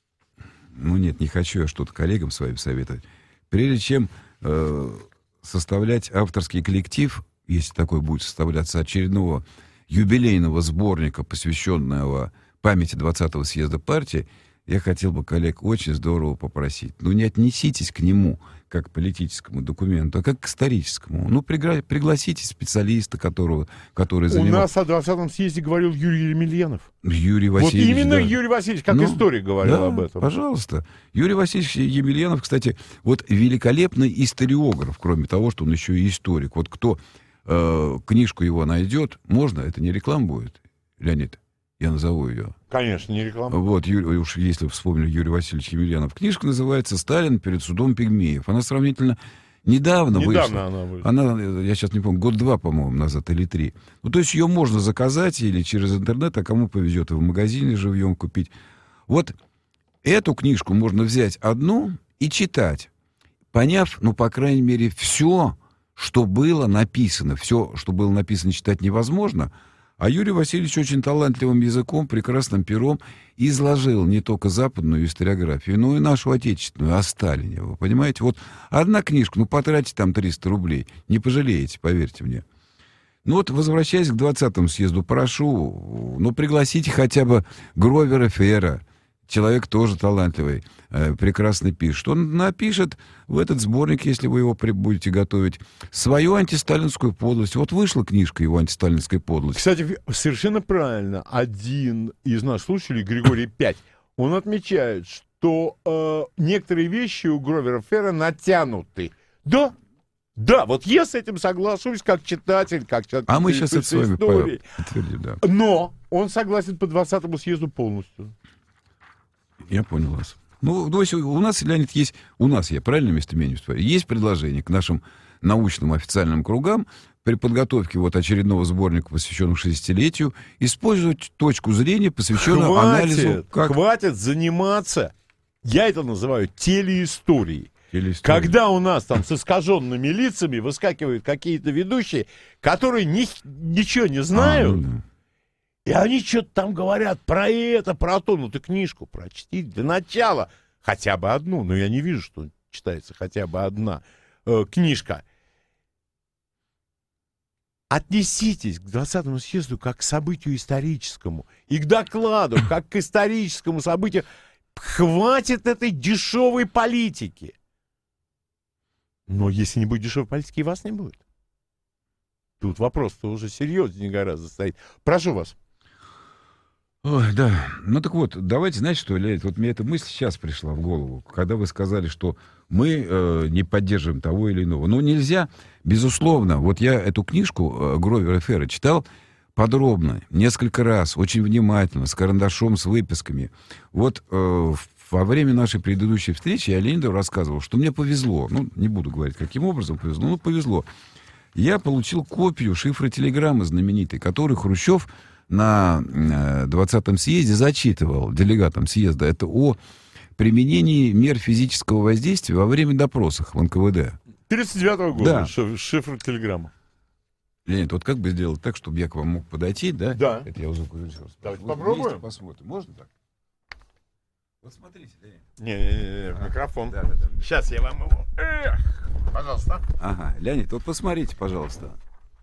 ну нет, не хочу я что-то коллегам своим советовать. Прежде чем э, составлять авторский коллектив, если такой будет составляться, очередного юбилейного сборника, посвященного памяти двадцатого съезда партии, я хотел бы коллег очень здорово попросить. Ну, не отнеситесь к нему как к политическому документу, а как к историческому. Ну, пригла- пригласите специалиста, которого, который занимал... У нас о двадцатом съезде говорил Юрий Емельянов. Юрий Васильевич, вот именно да. Юрий Васильевич, как ну, историк, говорил да, об этом. Пожалуйста. Юрий Васильевич Емельянов, кстати, вот великолепный историограф, кроме того, что он еще и историк. Вот кто э, книжку его найдет, можно, это не реклама будет, Леонид? Я назову ее. Конечно, не реклама. Вот, Юрий, уж если вспомнили Юрий Васильевич Емельянов. Книжка называется «Сталин перед судом пигмеев». Она сравнительно недавно, недавно вышла. Недавно она вышла. Она, я сейчас не помню, год-два, по-моему, назад или три. Ну, то есть ее можно заказать или через интернет, а кому повезет, и в магазине живьем купить. Вот эту книжку можно взять одну и читать, поняв, ну, по крайней мере, все, что было написано. Все, что было написано, читать невозможно. А Юрий Васильевич очень талантливым языком, прекрасным пером изложил не только западную историографию, но и нашу отечественную, о Сталине. Вы понимаете? Вот одна книжка, ну, потратьте там триста рублей. Не пожалеете, поверьте мне. Ну вот, возвращаясь к двадцатому съезду, прошу, ну, пригласите хотя бы Гровера Ферра. Человек тоже талантливый, э, прекрасно пишет. Он напишет в этот сборник, если вы его при, будете готовить, свою антисталинскую подлость. Вот вышла книжка его «Антисталинская подлость». Кстати, совершенно правильно. Один из наших слушателей, Григорий Пять, он отмечает, что э, некоторые вещи у Гровера Ферра натянуты. Да, да, вот я с этим соглашусь, как читатель, как человек. А мы сейчас это с вами подтвердим, да. Но он согласен по двадцатому съезду полностью. Я понял вас. Ну, у нас, Леонид, есть... У нас, я правильно местоимение вспомнил? Есть предложение к нашим научным официальным кругам при подготовке вот очередного сборника, посвященного шестидесятилетию, использовать точку зрения, посвященную хватит, анализу... Как... Хватит заниматься, я это называю телеисторией. телеисторией. Когда у нас там с искаженными лицами выскакивают какие-то ведущие, которые ни, ничего не знают, а, ну, да. И они что-то там говорят про это, про то. Ну, ты книжку прочти для начала. Хотя бы одну. Но я не вижу, что читается хотя бы одна э, книжка. Отнеситесь к двадцатому съезду как к событию историческому. И к докладу, как к историческому событию. Хватит этой дешевой политики. Но если не будет дешевой политики, и вас не будет. Тут вопрос-то уже серьезнее гораздо стоит. Прошу вас. Ой, да. Ну так вот, давайте, знаете что, Леонид, вот мне эта мысль сейчас пришла в голову, когда вы сказали, что мы э, не поддерживаем того или иного. Ну нельзя, безусловно, вот я эту книжку э, Гровера Ферра читал подробно, несколько раз, очень внимательно, с карандашом, с выписками. Вот э, во время нашей предыдущей встречи я Леониду рассказывал, что мне повезло. Ну, не буду говорить, каким образом повезло, но повезло. Я получил копию шифра телеграммы знаменитой, которую Хрущев на двадцатом съезде зачитывал делегатам съезда. Это о применении мер физического воздействия во время допросов в эн ка вэ дэ. тридцать девятого года, да. Шифр телеграммы. Леонид, вот как бы сделать так, чтобы я к вам мог подойти, да? Да. Это я уже Давайте вот попробуем. Посмотрим. Можно так? Вот смотрите, Леонид. Не-не-не, в микрофон. Да, да, да. Сейчас я вам его... Эх, пожалуйста. Ага, Леонид, вот посмотрите, пожалуйста.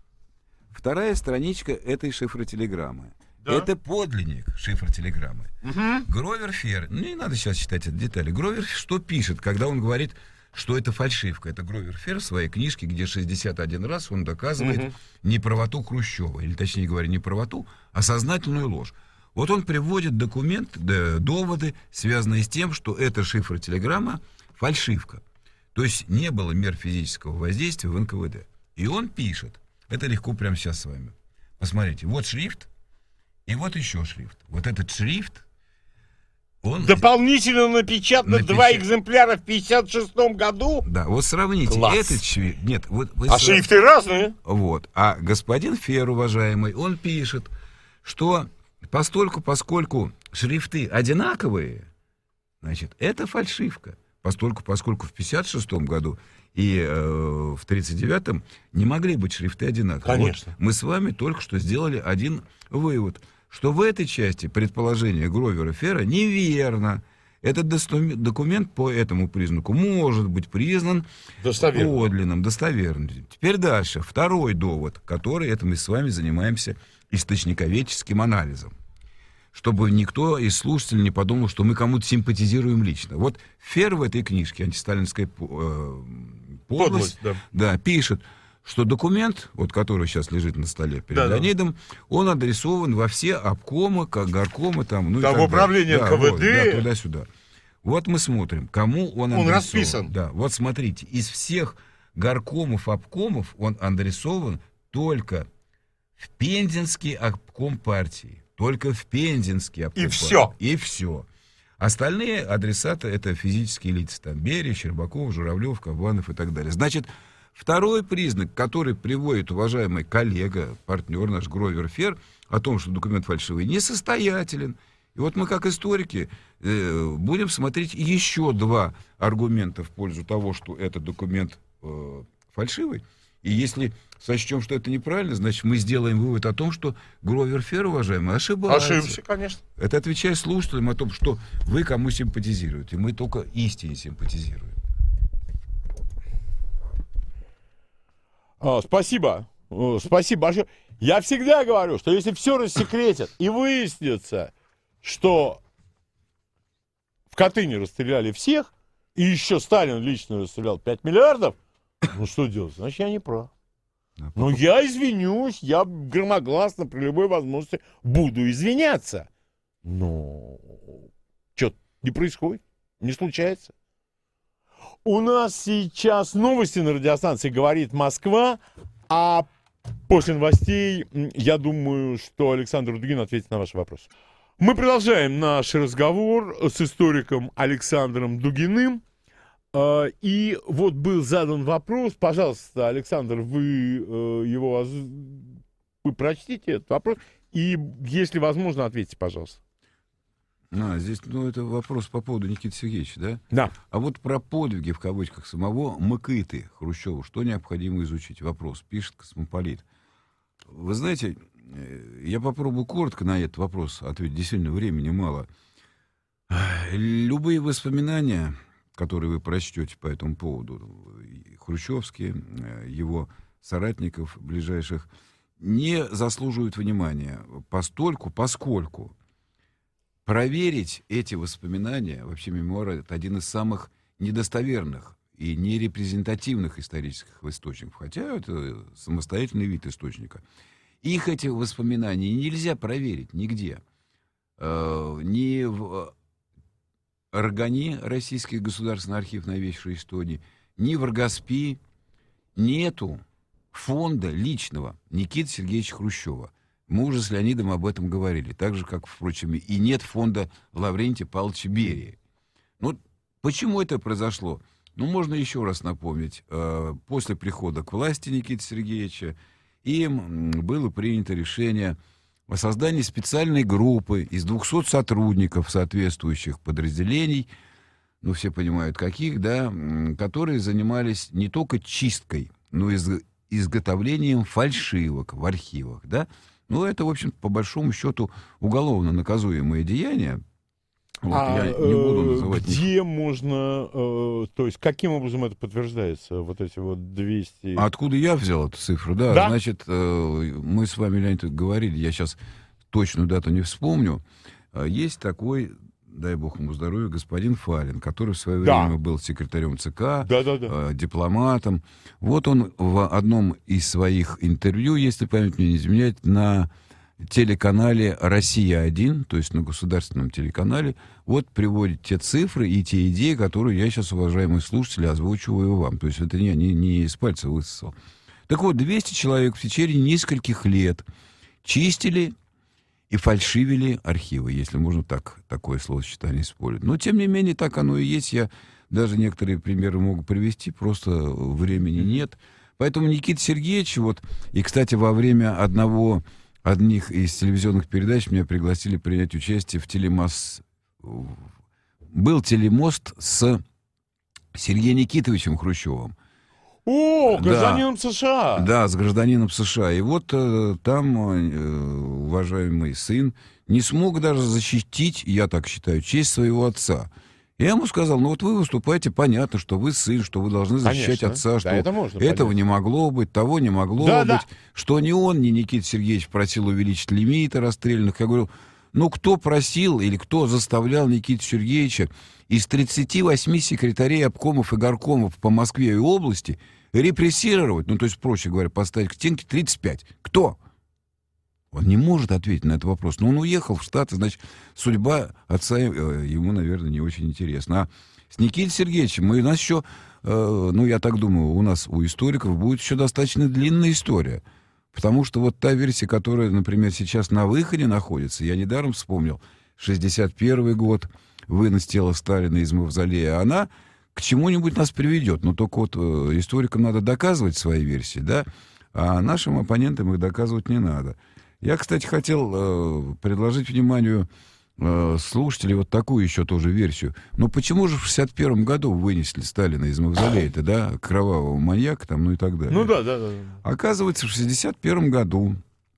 Вторая страничка этой шифротелеграммы. Да. Это подлинник шифротелеграммы. Угу. Гровер Фер, ну не надо сейчас читать эти детали. Гровер что пишет, когда он говорит, что это фальшивка? Это Гровер Фер в своей книжке, где шестьдесят один раз он доказывает угу. неправоту Хрущева. Или, точнее говоря, не правоту, а сознательную ложь. Вот он приводит документ, да, доводы, связанные с тем, что эта шифротелеграмма фальшивка. То есть не было мер физического воздействия в эн ка вэ дэ. И он пишет, это легко прямо сейчас с вами. Посмотрите, вот шрифт, и вот еще шрифт. Вот этот шрифт, он... Дополнительно напечатано напечат... два экземпляра в пятьдесят шестом году? Да, вот сравните. Класс. Этот шрифт... Нет, вот... А срав... шрифты разные? Вот. А господин Фер, уважаемый, он пишет, что постольку, поскольку шрифты одинаковые, значит, это фальшивка. Постольку, поскольку в пятьдесят шестом году и э, в тридцать девятом не могли быть шрифты одинаковые. Конечно. Вот мы с вами только что сделали один вывод, что в этой части предположение Гровера Фера неверно. Этот документ по этому признаку может быть признан достоверным. подлинным, достоверным. Теперь дальше. Второй довод, который, это мы с вами занимаемся источниковедческим анализом. Чтобы никто из слушателей не подумал, что мы кому-то симпатизируем лично. Вот Фер в этой книжке «Антисталинская э, подлость», подлость да. Да, пишет, что документ, вот который сейчас лежит на столе перед да, Леонидом, да. он адресован во все обкомы, как горкомы, там, ну там и так управление далее. эн ка вэ дэ. Да, вот, да, туда-сюда. Вот мы смотрим, кому он, он адресован. расписан. Да, вот смотрите, из всех горкомов, обкомов он адресован только в Пензенский обком партии. Только в Пензенский обком И партии. все. И все. Остальные адресаты — это физические лица. Там Берия, Щербаков, Журавлев, Кабанов и так далее. Значит, второй признак, который приводит уважаемый коллега, партнер наш Гровер Фер, о том, что документ фальшивый, несостоятелен. И вот мы, как историки, э, будем смотреть еще два аргумента в пользу того, что этот документ э, фальшивый. И если сочтем, что это неправильно, значит, мы сделаем вывод о том, что Гровер Фер, уважаемый, ошибается. Ошибся, конечно. Это отвечая слушателям о том, что вы кому симпатизируете. Мы только истине симпатизируем. А, спасибо. Спасибо большое. Я всегда говорю, что если все рассекретят и выяснится, что в Катыни расстреляли всех, и еще Сталин лично расстрелял пять миллиардов, ну что делать? Значит, я не прав. Ну, я извинюсь, я громогласно при любой возможности буду извиняться. Но что-то не происходит, не случается. У нас сейчас новости на радиостанции «Говорит Москва», а после новостей, я думаю, что Александр Дугин ответит на ваши вопросы. Мы продолжаем наш разговор с историком Александром Дугиным. И вот был задан вопрос, пожалуйста, Александр, вы его вы прочтите этот вопрос, и, если возможно, ответьте, пожалуйста. А, здесь, ну, это вопрос по поводу Никиты Сергеевича, да? Да. А вот про подвиги, в кавычках, самого Мыкыты Хрущева, что необходимо изучить? Вопрос, пишет Космополит. Вы знаете, я попробую коротко на этот вопрос ответить, действительно, времени мало. Любые воспоминания, которые вы прочтете по этому поводу, хрущевские, его соратников ближайших, не заслуживают внимания постольку, поскольку проверить эти воспоминания, вообще мемуары, это один из самых недостоверных и нерепрезентативных исторических источников, хотя это самостоятельный вид источника. Их, эти воспоминания, нельзя проверить нигде. Ни в РГАНИ, Российский государственный архив новейшей истории, ни в РГАСПИ нету фонда личного Никиты Сергеевича Хрущева. Мы уже с Леонидом об этом говорили. Так же, как, впрочем, и нет фонда Лаврентия Павловича Берии. Ну, почему это произошло? Ну, можно еще раз напомнить. После прихода к власти Никиты Сергеевича им было принято решение о создании специальной группы из двухсот сотрудников соответствующих подразделений, ну, все понимают, каких, да, которые занимались не только чисткой, но и изготовлением фальшивок в архивах, да. Ну, это, в общем, по большому счету, уголовно наказуемое деяние. Вот, а я не буду называть где них. можно, э, то есть каким образом это подтверждается, вот эти вот двести... Откуда я взял эту цифру, да? Да? Значит, э, мы с вами, Леонид, говорили, я сейчас точную дату не вспомню. Есть такой, дай бог ему здоровья, господин Фалин, который в свое да. время был секретарем ЦК, да, да, да. Э, дипломатом. Вот он в одном из своих интервью, если память мне не изменяет, на телеканале «Россия-один», то есть на государственном телеканале, вот приводит те цифры и те идеи, которые я сейчас, уважаемые слушатели, озвучиваю вам. То есть это не, не, не из пальца высосал. Так вот, двести человек в течение нескольких лет чистили и фальшивили архивы, если можно так, такое словосочетание использовать. Но, тем не менее, так оно и есть. Я даже некоторые примеры могу привести, просто времени нет. Поэтому Никита Сергеевич, вот, и, кстати, во время одного... одних из телевизионных передач меня пригласили принять участие в телемост... Был телемост с Сергеем Никитовичем Хрущевым. О, гражданином да, США! Да, с гражданином США. И вот э, там э, уважаемый сын не смог даже защитить, я так считаю, честь своего отца. Я ему сказал, ну вот вы выступаете, понятно, что вы сын, что вы должны защищать Конечно. отца, что да, это можно этого понять. не могло быть, того не могло да, быть, да. что ни он, ни Никита Сергеевич просил увеличить лимиты расстрельных. Я говорю, ну кто просил или кто заставлял Никиту Сергеевича из тридцати восьми секретарей обкомов и горкомов по Москве и области репрессировать, ну то есть, проще говоря, поставить к стенке тридцать пять? Кто? Он не может ответить на этот вопрос. Но он уехал в Штаты, значит, судьба отца э, ему, наверное, не очень интересна. А с Никитой Сергеевичем мы, у нас еще, э, ну, я так думаю, у нас, у историков, будет еще достаточно длинная история. Потому что вот та версия, которая, например, сейчас на выходе находится, я недаром вспомнил, шестьдесят первый год, вынос тела Сталина из мавзолея, она к чему-нибудь нас приведет. Но только вот э, историкам надо доказывать свои версии, да, а нашим оппонентам их доказывать не надо. Я, кстати, хотел э, предложить вниманию э, слушателей вот такую еще тоже версию. Но почему же в шестьдесят первом году вынесли Сталина из мавзолея-то, да, кровавого маньяка там, ну и так далее? Ну да, да, да. Оказывается, в шестьдесят первом году,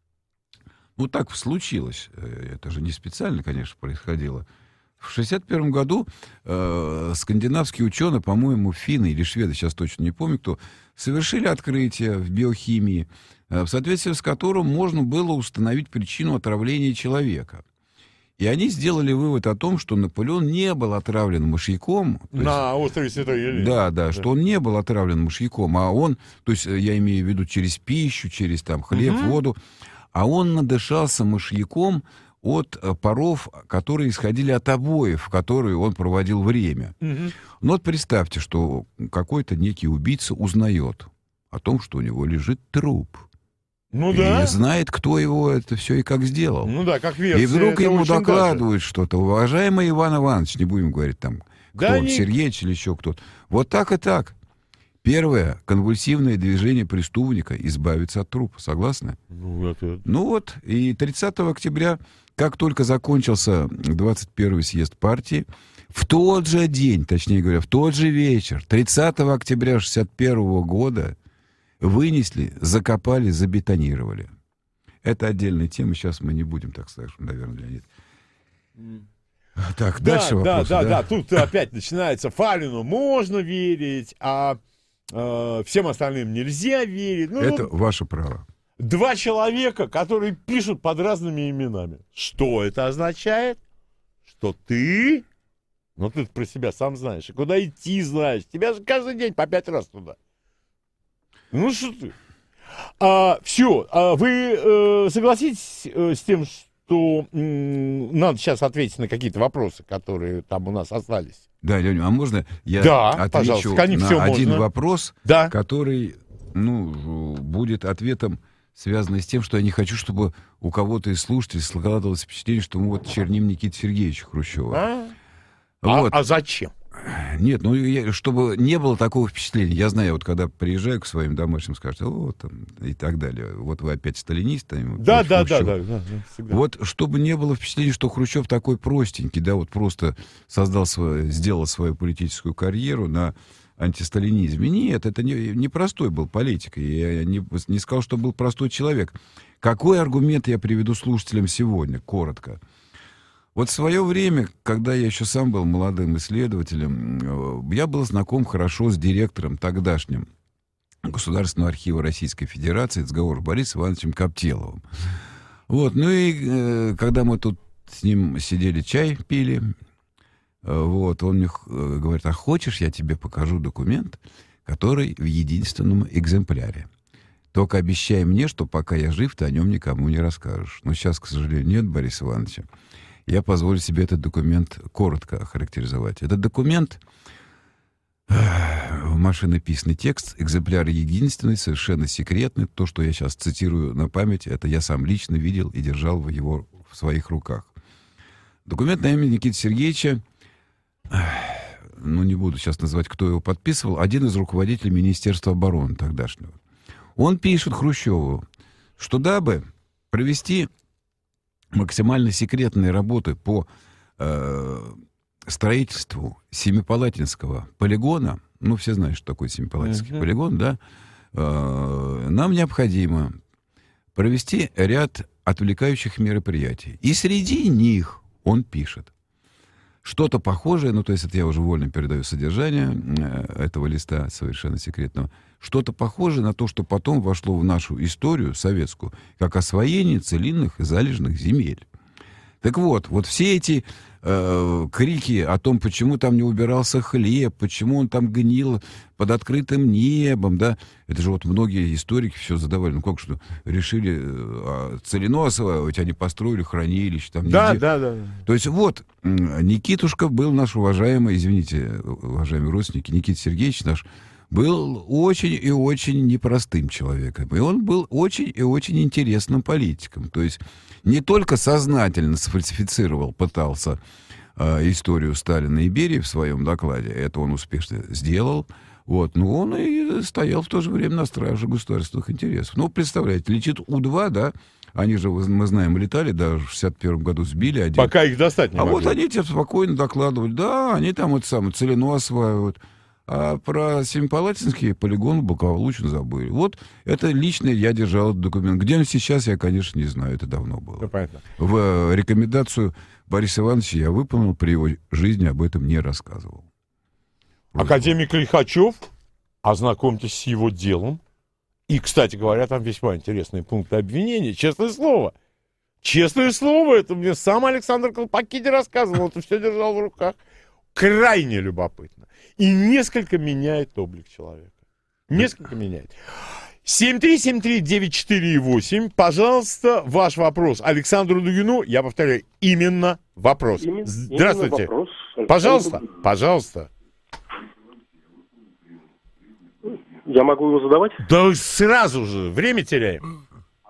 ну так случилось, это же не специально, конечно, происходило. В шестьдесят первом году э, скандинавские ученые, по-моему, финны или шведы, сейчас точно не помню кто, совершили открытие в биохимии, в соответствии с которым можно было установить причину отравления человека. И они сделали вывод о том, что Наполеон не был отравлен мышьяком. На есть, острове Святой Елены. Да, да, да, что он не был отравлен мышьяком, а он, то есть я имею в виду через пищу, через там хлеб, угу. воду, а он надышался мышьяком от паров, которые исходили от обоев, в которые он проводил время. Угу. Ну вот представьте, что какой-то некий убийца узнает о том, что у него лежит труп. Ну и да. не знает, кто его это все и как сделал. Ну да, как версия. И вдруг ему докладывают даже. что-то. Уважаемый Иван Иванович, не будем говорить там, кто, да, Сергеевич или еще кто-то. Вот так и так. Первое, конвульсивное движение преступника избавиться от трупа. Согласны? Ну, это... ну вот, и тридцатого октября, как только закончился двадцать первый съезд партии, в тот же день, точнее говоря, в тот же вечер, тридцатого октября шестьдесят первого года, вынесли, закопали, забетонировали. Это отдельная тема, сейчас мы не будем, так скажем, наверное, Леонид. Так, да, дальше вопросы. Да, да, да, да, тут опять начинается, Фалину можно верить, а э, всем остальным нельзя верить. Ну, это ну, ваше право. Два человека, которые пишут под разными именами. Что это означает? Что ты, ну ты про себя сам знаешь, и куда идти знаешь. Тебя же каждый день по пять раз туда. Ну что ты? А, все, а вы э, согласитесь э, с тем, что э, надо сейчас ответить на какие-то вопросы, которые там у нас остались? Да, Леня, а можно я да, отвечу на все один можно. вопрос, да. который, ну, будет ответом связанное с тем, что я не хочу, чтобы у кого-то из слушателей складывалось впечатление, что мы вот черним Никиту Сергеевича Хрущева. А, вот. а, а зачем? Нет, ну, я, чтобы не было такого впечатления. Я знаю, вот когда приезжаю к своим домашним, скажут, о, там, и так далее. Вот вы опять сталинист. Там, да, да, да, да, да, да. Вот, чтобы не было впечатления, что Хрущев такой простенький, да, вот просто создал свою, сделал свою политическую карьеру на антисталинизме. Нет, это не, не простой был политик. Я не, не сказал, что был простой человек. Какой аргумент я приведу слушателям сегодня, коротко? Вот в свое время, когда я еще сам был молодым исследователем, я был знаком хорошо с директором тогдашним Государственного архива Российской Федерации Цгаор Борисом Ивановичем Коптеловым. Вот, ну и э, когда мы тут с ним сидели, чай пили, э, вот, он мне э, говорит, а хочешь, я тебе покажу документ, который в единственном экземпляре. Только обещай мне, что пока я жив, ты о нем никому не расскажешь. Но сейчас, к сожалению, нет Бориса Ивановича. Я позволю себе этот документ коротко охарактеризовать. Этот документ, машинописный текст, экземпляр единственный, совершенно секретный. То, что я сейчас цитирую на память, это я сам лично видел и держал его в своих руках. Документ на имя Никиты Сергеевича, ну не буду сейчас называть, кто его подписывал, один из руководителей Министерства обороны тогдашнего. Он пишет Хрущеву, что дабы провести максимально секретные работы по э, строительству Семипалатинского полигона, ну, все знают, что такое Семипалатинский uh-huh. полигон, да, э, нам необходимо провести ряд отвлекающих мероприятий. И среди них он пишет что-то похожее, ну, то есть это я уже вольно передаю содержание э, этого листа совершенно секретного, что-то похожее на то, что потом вошло в нашу историю советскую, как освоение целинных и залежных земель. Так вот, вот все эти э, крики о том, почему там не убирался хлеб, почему он там гнил под открытым небом, да, это же вот многие историки все задавали, ну как что, решили э, целину осваивать, они построили хранилище. Там, да, да, да. То есть вот, Никитушка был наш уважаемый, извините, уважаемые родственники, Никита Сергеевич наш, был очень и очень непростым человеком. И он был очень и очень интересным политиком. То есть не только сознательно сфальсифицировал, пытался э, историю Сталина и Берии в своем докладе, это он успешно сделал, вот, но он и стоял в то же время на страже государственных интересов. Ну, представляете, летит У-два, да, они же, мы знаем, летали, даже в шестьдесят первом году сбили один. Пока их достать не А могли. вот они тебе спокойно докладывают, да, они там вот самое целину осваивают. А про Семипалатинский полигон благополучно забыли. Вот это лично я держал этот документ. Где он сейчас, я, конечно, не знаю. Это давно было. Ну, понятно. В рекомендацию Бориса Ивановича я выполнил, при его жизни об этом не рассказывал. Академик Лихачев, ознакомьтесь с его делом. И, кстати говоря, там весьма интересные пункты обвинения. Честное слово. Честное слово, это мне сам Александр Колпакиди рассказывал. Это все держал в руках. Крайне любопытно. И несколько меняет облик человека. Несколько меняет. семь три семь три девять четыре восемь. Пожалуйста, ваш вопрос Александру Дугину. Я повторяю, именно вопрос. Именно, Здравствуйте. Именно вопрос. Пожалуйста, пожалуйста. Я могу его задавать? Да сразу же. Время теряем.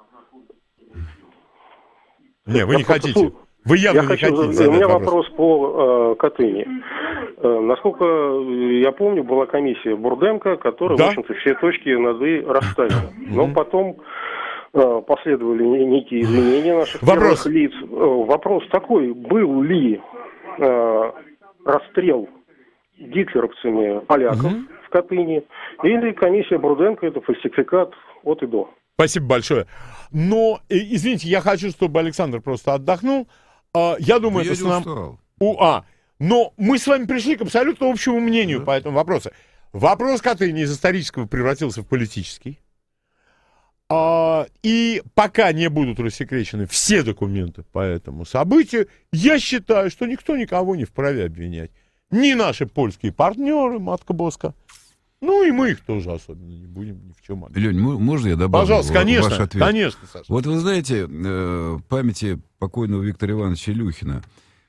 Не, вы не хотите. Вы явно я не хочу, хотите задать У меня вопрос, вопрос по э, Катыни. Э, насколько я помню, была комиссия Бурденко, которая, да? в общем-то, все точки над «и» расставила. Но потом э, последовали некие извинения наших вопрос. первых лиц. Э, вопрос такой, был ли э, расстрел гитлеровцами поляков угу. в Катыни, или комиссия Бурденко — это фальсификат от и до? Спасибо большое. Но, извините, я хочу, чтобы Александр просто отдохнул. Я думаю, я это с нам... У, а, но мы с вами пришли к абсолютно общему мнению да. по этому вопросу. Вопрос Катыни из исторического превратился в политический. А, и пока не будут рассекречены все документы по этому событию, я считаю, что никто никого не вправе обвинять. Ни наши польские партнеры, Матка Боска, ну и мы их тоже особенно не будем ни в чем обвинять. Лень, можно я добавлю Пожалуйста, конечно, ваш ответ? Конечно, Саша. Вот вы знаете, э, памяти покойного Виктора Ивановича Илюхина,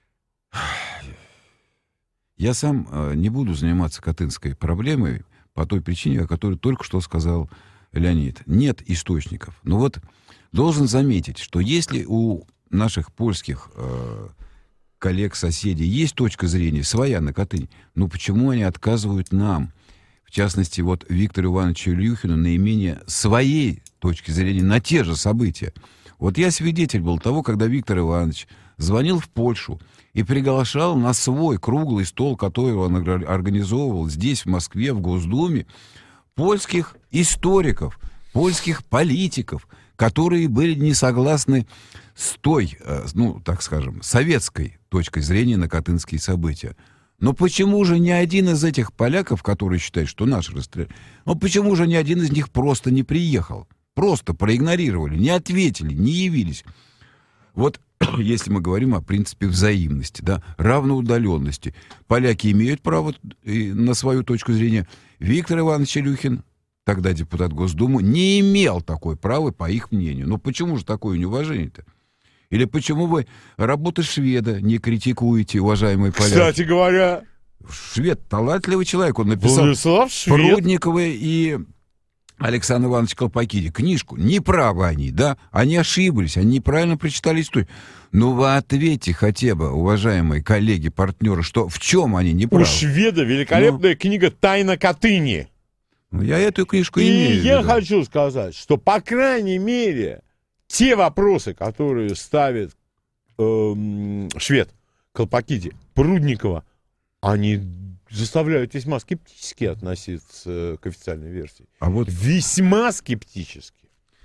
я сам э, не буду заниматься катынской проблемой по той причине, о которой только что сказал Леонид, нет источников. Но вот должен заметить, что если у наших польских э, коллег, соседей есть точка зрения своя на Катынь, ну почему они отказывают нам, в частности, вот Виктору Ивановичу Илюхину, наименее своей точки зрения на те же события? Вот я свидетель был того, когда Виктор Иванович звонил в Польшу и приглашал на свой круглый стол, который он организовывал здесь, в Москве, в Госдуме, польских историков, польских политиков, которые были не согласны с той, ну, так скажем, советской точкой зрения на катынские события. Но почему же ни один из этих поляков, которые считают, что наши расстреляли, ну почему же ни один из них просто не приехал? Просто проигнорировали, не ответили, не явились. Вот если мы говорим о принципе взаимности, да, равноудаленности, поляки имеют право на свою точку зрения. Виктор Иванович Илюхин, тогда депутат Госдумы, не имел такой права, по их мнению. Но почему же такое неуважение-то? Или почему вы работы шведа не критикуете, уважаемые поляки? Кстати говоря... Швед талантливый человек, он написал Прудникова и Александр Иванович Колпакиди книжку. Неправы они, да? Они ошиблись, они неправильно прочитали историю. Ну вы ответьте хотя бы, уважаемые коллеги, партнеры, что в чем они неправы? У шведа великолепная ну... книга «Тайна Катыни». Ну, я эту книжку и имею. И я хочу сказать, что, по крайней мере, те вопросы, которые ставит э, швед Колпакиди, Прудникова, они заставляют весьма скептически относиться к официальной версии. А вот... Весьма скептически.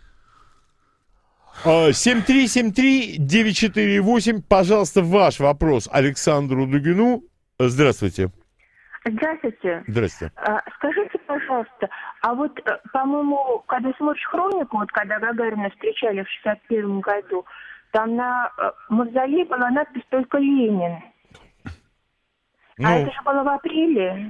семь три семь три девять четыре восемь. Пожалуйста, ваш вопрос Александру Дугину. Здравствуйте. Здравствуйте. Здравствуйте. А, скажите, пожалуйста, а вот, по-моему, когда смотришь хронику, вот когда Гагарина встречали в шестьдесят первом году, там на мавзолее была надпись «Только Ленин». Ну, а это же было в апреле.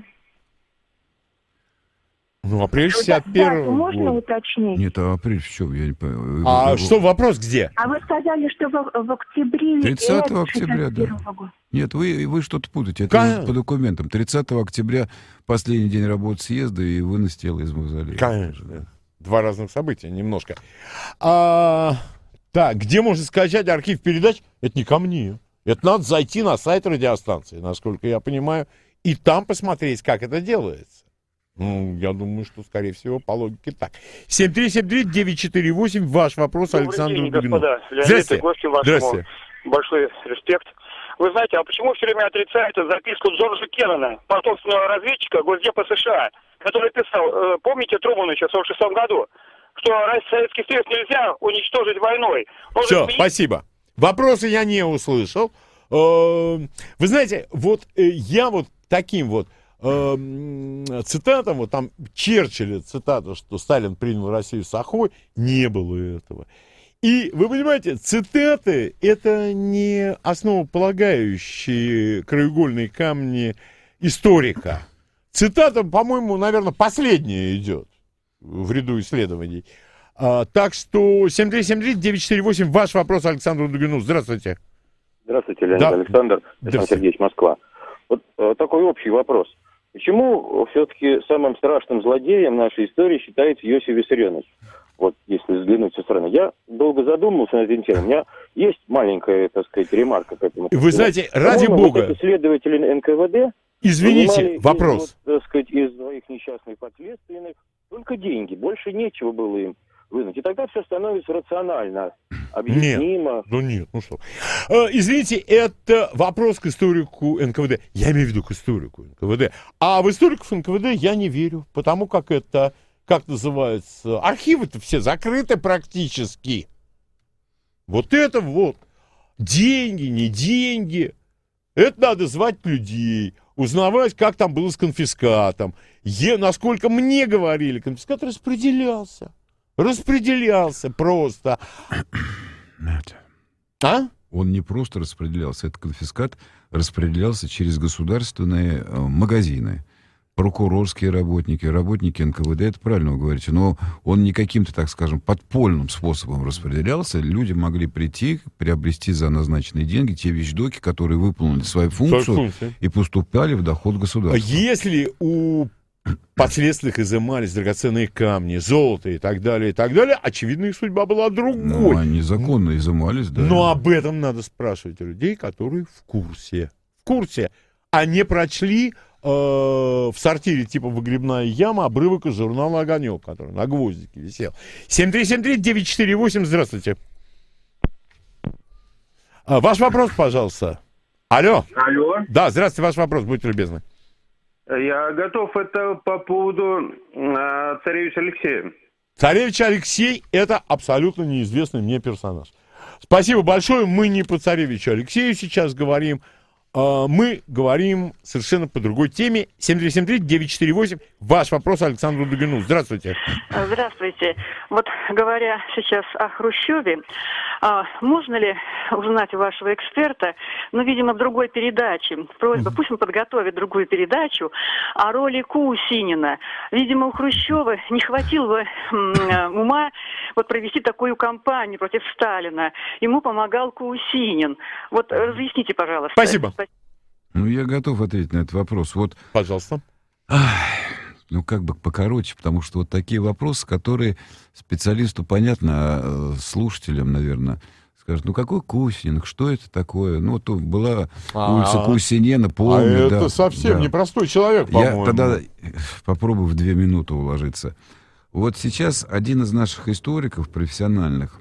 Ну, апрель шестьдесят первого. Да, можно уточнить? Нет, а апрель что? Я не понимаю. А вы, что, вы... вопрос где? А вы сказали, что в, в октябре... тридцатого октября, да. Года. Нет, вы, вы что-то путаете. Это Конечно. По документам. тридцатого октября последний день работы съезда, и вынос тела из мавзолея. Конечно. Два разных события немножко. А, так, где можно скачать архив передач? Это не ко мне. Это надо зайти на сайт радиостанции, насколько я понимаю, и там посмотреть, как это делается. Ну, я думаю, что, скорее всего, по логике так. семь три семь три девять четыре восемь. Ваш вопрос Александру Дугину. Здравствуйте. Гостю вашему большой респект. Вы знаете, а почему все время отрицаете записку Джорджа Кеннона, потомственного разведчика Госдепа США, который писал, помните, Труману еще в сорок шестом году, что Советский Союз нельзя уничтожить войной. Он Все, же... спасибо. Вопросы я не услышал. Вы знаете, вот я вот таким вот цитатам, вот там Черчилля цитата, что Сталин принял Россию с охой, не было этого. И вы понимаете, цитаты — это не основополагающие краеугольные камни историка. Цитата, по-моему, наверное, последняя идет в ряду исследований. А, так что семь три семь три девять четыре восемь. Ваш вопрос Александру Дугину. Здравствуйте. Здравствуйте, Леонид да. Александр. Александр Сергеевич, Москва. Вот э, такой общий вопрос. Почему все-таки самым страшным злодеем нашей истории считается Иосиф Виссарионович? Вот, если взглянуть со стороны. Я долго задумался над этим темой. У меня есть маленькая, так сказать, ремарка к этому. Вы знаете, ради По-моему, бога... Вот исследователи эн ка вэ дэ... Извините, вопрос. Из, вот, так сказать, из своих несчастных подследственных только деньги. Больше нечего было им вынуть. И тогда все становится рационально, объяснимо. Нет, ну нет, ну что. Э, извините, это вопрос к историку эн ка вэ дэ. Я имею в виду к историку эн ка вэ дэ. А в историков эн ка вэ дэ я не верю, потому как это, как называется, архивы-то все закрыты практически. Вот это вот. Деньги, не деньги. Это надо звать людей, узнавать, как там было с конфискатом. Е, насколько мне говорили, конфискат распределялся. Распределялся просто. А? Он не просто распределялся. Этот конфискат распределялся через государственные э, магазины. Прокурорские работники, работники эн ка вэ дэ, это правильно вы говорите, но он не каким-то, так скажем, подпольным способом распределялся. Люди могли прийти, приобрести за назначенные деньги те вещдоки, которые выполнили свою функцию и поступали в доход государства. Если у последствиях изымались драгоценные камни, золото и так далее, и так далее, очевидно, их судьба была другой. Ну, они законно изымались, да. Но об этом надо спрашивать у людей, которые в курсе. В курсе. А не прочли э, в сортире типа «Выгребная яма» обрывок из журнала «Огонек», который на гвоздике висел. семь три семь три девять четыре восемь, здравствуйте. А, ваш вопрос, пожалуйста. Алло. Алло. Да, здравствуйте, ваш вопрос, будьте любезны. Я готов. Это по поводу э, царевича Алексея. Царевич Алексей — это абсолютно неизвестный мне персонаж. Спасибо большое. Мы не по царевичу Алексею сейчас говорим. Мы говорим совершенно по другой теме. семь три семь три девять четыре восемь. Ваш вопрос Александру Дугину. Здравствуйте. Здравствуйте. Вот говоря сейчас о Хрущеве, можно ли узнать у вашего эксперта, ну, видимо, в другой передаче, просьба, пусть он подготовит другую передачу о роли Кусинина. Видимо, у Хрущева не хватило бы ума вот провести такую кампанию против Сталина. Ему помогал Кусинин. Вот разъясните, пожалуйста. Спасибо. Ну, я готов ответить на этот вопрос. Вот, пожалуйста. Ах, ну, как бы покороче, потому что вот такие вопросы, которые специалисту понятно, а слушателям, наверное, скажут, ну, какой Кусинин, что это такое? Ну, вот была улица Кусинена, помню. А да, это совсем да. непростой человек, по-моему. Я тогда попробую в две минуты уложиться. Вот сейчас один из наших историков профессиональных,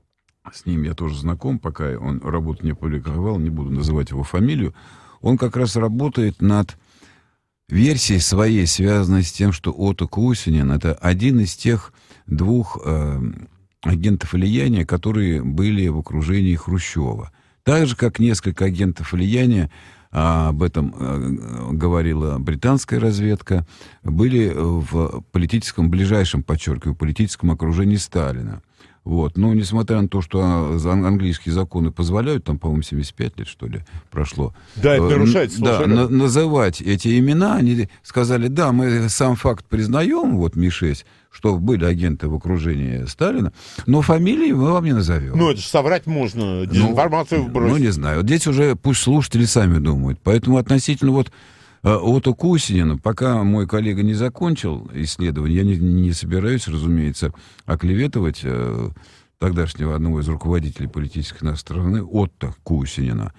с ним я тоже знаком, пока он работу не опубликовал, не буду называть его фамилию, он как раз работает над версией своей, связанной с тем, что Отто Кусинин — это один из тех двух э, агентов влияния, которые были в окружении Хрущева. Так же, как несколько агентов влияния, а об этом э, говорила британская разведка, были в политическом, ближайшем, подчеркиваю, политическом окружении Сталина. Вот. Но несмотря на то, что английские законы позволяют, там, по-моему, семьдесят пять лет, что ли, прошло. Да, это нарушается. Да, на- называть эти имена, они сказали, да, мы сам факт признаем, вот Ми шесть, что были агенты в окружении Сталина, но фамилии мы вам не назовем. Ну, это же соврать можно, дезинформацию ну, вбросить. Ну, не знаю. Вот здесь уже пусть слушатели сами думают. Поэтому относительно вот Отто Кусинина, пока мой коллега не закончил исследование, я не, не собираюсь, разумеется, оклеветывать э, тогдашнего одного из руководителей политической нашей страны, Отто Кусинина.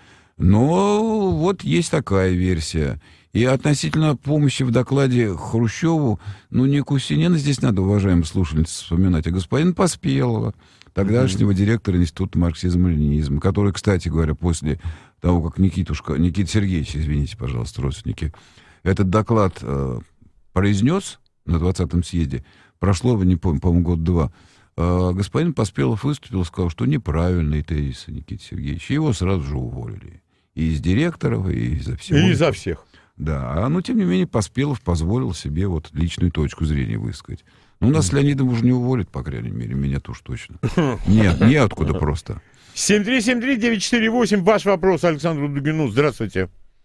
Но вот есть такая версия. И относительно помощи в докладе Хрущеву, ну, не Кусинина здесь надо, уважаемые слушательницы, вспоминать, а господина Поспелова, тогдашнего mm-hmm. директора Института марксизма-ленинизма, который, кстати говоря, после того, как Никитушка, Никита Сергеевич, извините, пожалуйста, родственники, этот доклад э, произнес на двадцатом съезде, прошло, не помню, по-моему, год-два, э, господин Поспелов выступил и сказал, что неправильные тезисы Никиты Сергеевича, его сразу же уволили. И из директоров, и из-за всего. И из-за всех. Да, но тем не менее Поспелов позволил себе вот личную точку зрения высказать. Ну, нас с Леонидом уже не уволят, по крайней мере, меня-то уж точно. Нет, неоткуда просто. семь три семь три девять четыре восемь, ваш вопрос Александру Дугину. Здравствуйте.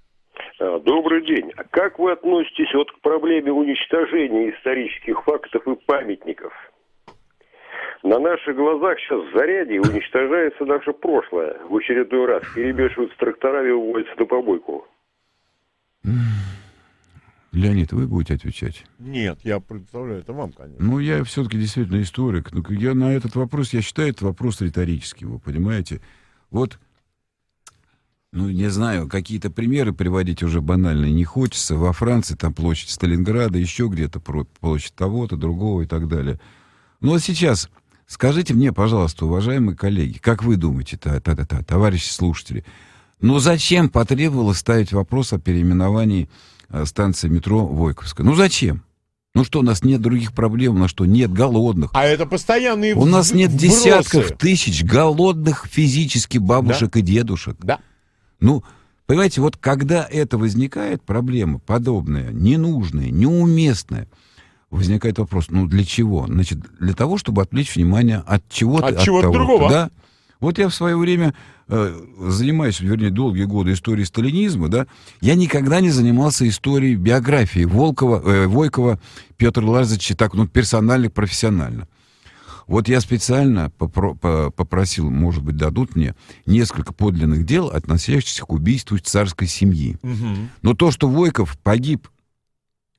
Добрый день. Как вы относитесь вот к проблеме уничтожения исторических фактов и памятников? На наших глазах сейчас в заряде уничтожается наше прошлое. В очередной раз перемешивают с тракторами и уводятся на помойку. Леонид, вы будете отвечать? Нет, я представляю, это вам, конечно. Ну, я все-таки действительно историк. Но я на этот вопрос, я считаю, это вопрос риторический, вы понимаете? Вот, ну, не знаю, какие-то примеры приводить уже банальные не хочется. Во Франции там площадь Сталинграда, еще где-то площадь того-то, другого и так далее. Ну, вот сейчас скажите мне, пожалуйста, уважаемые коллеги, как вы думаете, та-та-та, товарищи слушатели, ну, зачем потребовалось ставить вопрос о переименовании станции метро Войковская? Ну, зачем? Ну что, у нас нет других проблем, у нас что, нет голодных? А это постоянные У нас нет вбросы. десятков тысяч голодных физически бабушек да? и дедушек. Да. Ну, понимаете, вот когда это возникает, проблема подобная, ненужная, неуместная, возникает вопрос, ну, для чего? Значит, для того, чтобы отвлечь внимание от чего-то, от, от чего-то другого. Да? Вот я в свое время э, занимаюсь, вернее, долгие годы историей сталинизма, да, я никогда не занимался историей биографии Волкова, э, Войкова Петра Лазаревича так, ну, персонально, профессионально. Вот я специально попро- по- попросил, может быть, дадут мне несколько подлинных дел, относящихся к убийству царской семьи. Угу. Но то, что Войков погиб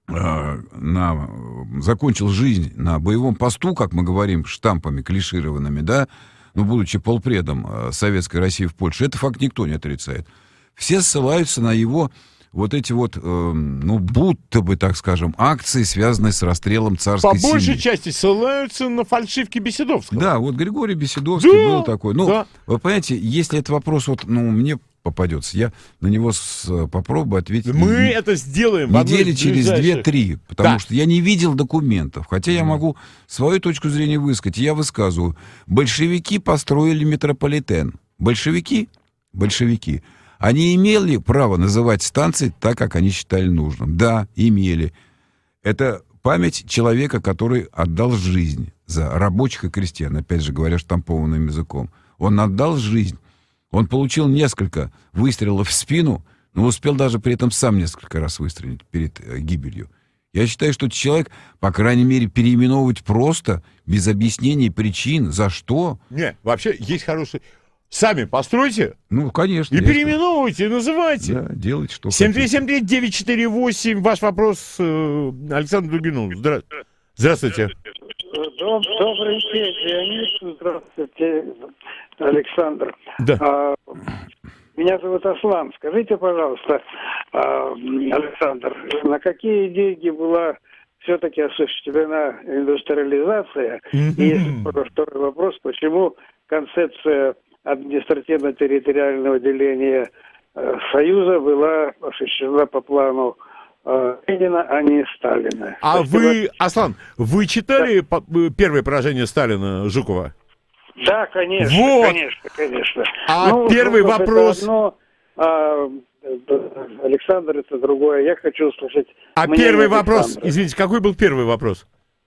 э, на, закончил жизнь на боевом посту, как мы говорим, штампами клишированными, да, ну, будучи полпредом э, Советской России в Польше, это факт никто не отрицает. Все ссылаются на его вот эти вот, э, ну, будто бы, так скажем, акции, связанные с расстрелом царской семьи. По большей части ссылаются на фальшивки Беседовского. Да, вот Григорий Беседовский да, был такой. Ну, да. Вы понимаете, если этот вопрос вот, ну, мне попадется, я на него с, попробую ответить. Мы не, это сделаем недели через две-три, потому да. что я не видел документов, хотя я могу свою точку зрения высказать. Я высказываю. Большевики построили метрополитен. Большевики, большевики, они имели право называть станции так, как они считали нужным. Да, имели. Это память человека, который отдал жизнь за рабочих и крестьян, опять же говоря штампованным языком. Он отдал жизнь. Он получил несколько выстрелов в спину, но успел даже при этом сам несколько раз выстрелить перед э, гибелью. Я считаю, что человек, по крайней мере, переименовывать просто, без объяснений причин, за что. Не, вообще есть хороший... Сами постройте. Ну, конечно. И переименовывайте, называйте. Да, делайте, что семь три семь три девять четыре восемь. Ваш вопрос э, Александру Дугину. Здра... Здравствуйте. Добрый день, Леонид. Здравствуйте, Александр. Да. А, меня зовут Аслан. Скажите, пожалуйста, а, Александр, на какие деньги была все-таки осуществлена индустриализация? Mm-hmm. И если второй вопрос, почему концепция административно-территориального деления э, Союза была осуществлена по плану э, Ленина, а не Сталина? А Спасибо. вы, Аслан, вы читали да. по- первое поражение Сталина Жукова? Да, конечно, вот. конечно, конечно. А ну, первый Жуков вопрос... Это одно, а, Александр это другое. Я хочу услышать... А первый вопрос, извините, какой был первый вопрос?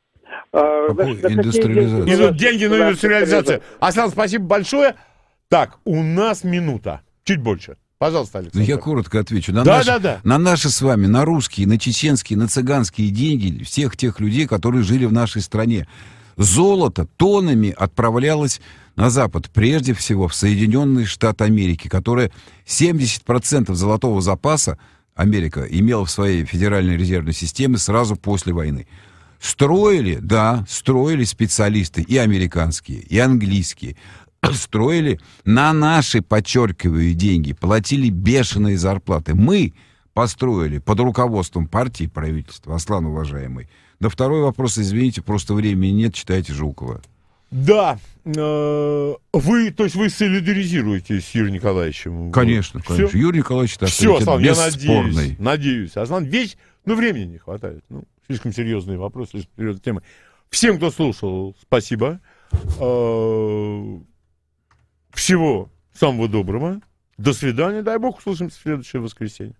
А, Какой? да, Индустриализация. Идут деньги на индустриализацию. Аслан, спасибо большое. Так, у нас минута. Чуть больше. Пожалуйста, Александр. Я коротко отвечу. На, да, наши, да, да. на наши с вами, на русские, на чеченские, на цыганские деньги всех тех людей, которые жили в нашей стране. Золото тоннами отправлялось на Запад, прежде всего в Соединенные Штаты Америки, которые семьдесят процентов золотого запаса Америка имела в своей федеральной резервной системе сразу после войны. Строили, да, строили специалисты и американские, и английские. Строили на наши, подчеркиваю, деньги, платили бешеные зарплаты. Мы построили под руководством партии и правительства. Аслан, уважаемый. Да второй вопрос, извините, просто времени нет, читайте Жукова. Да, э, вы, то есть вы солидаризируетесь с Юрием Николаевичем? Конечно, Все? конечно. Юрий Николаевич, так Все, сказать, Аслан, я бесспорный. надеюсь, надеюсь. Аслан, весь, ну, времени не хватает. Ну, слишком серьезные вопросы, слишком серьезные темы. Всем, кто слушал, спасибо. Э, всего самого доброго. До свидания. Дай бог, услышимся в следующее воскресенье.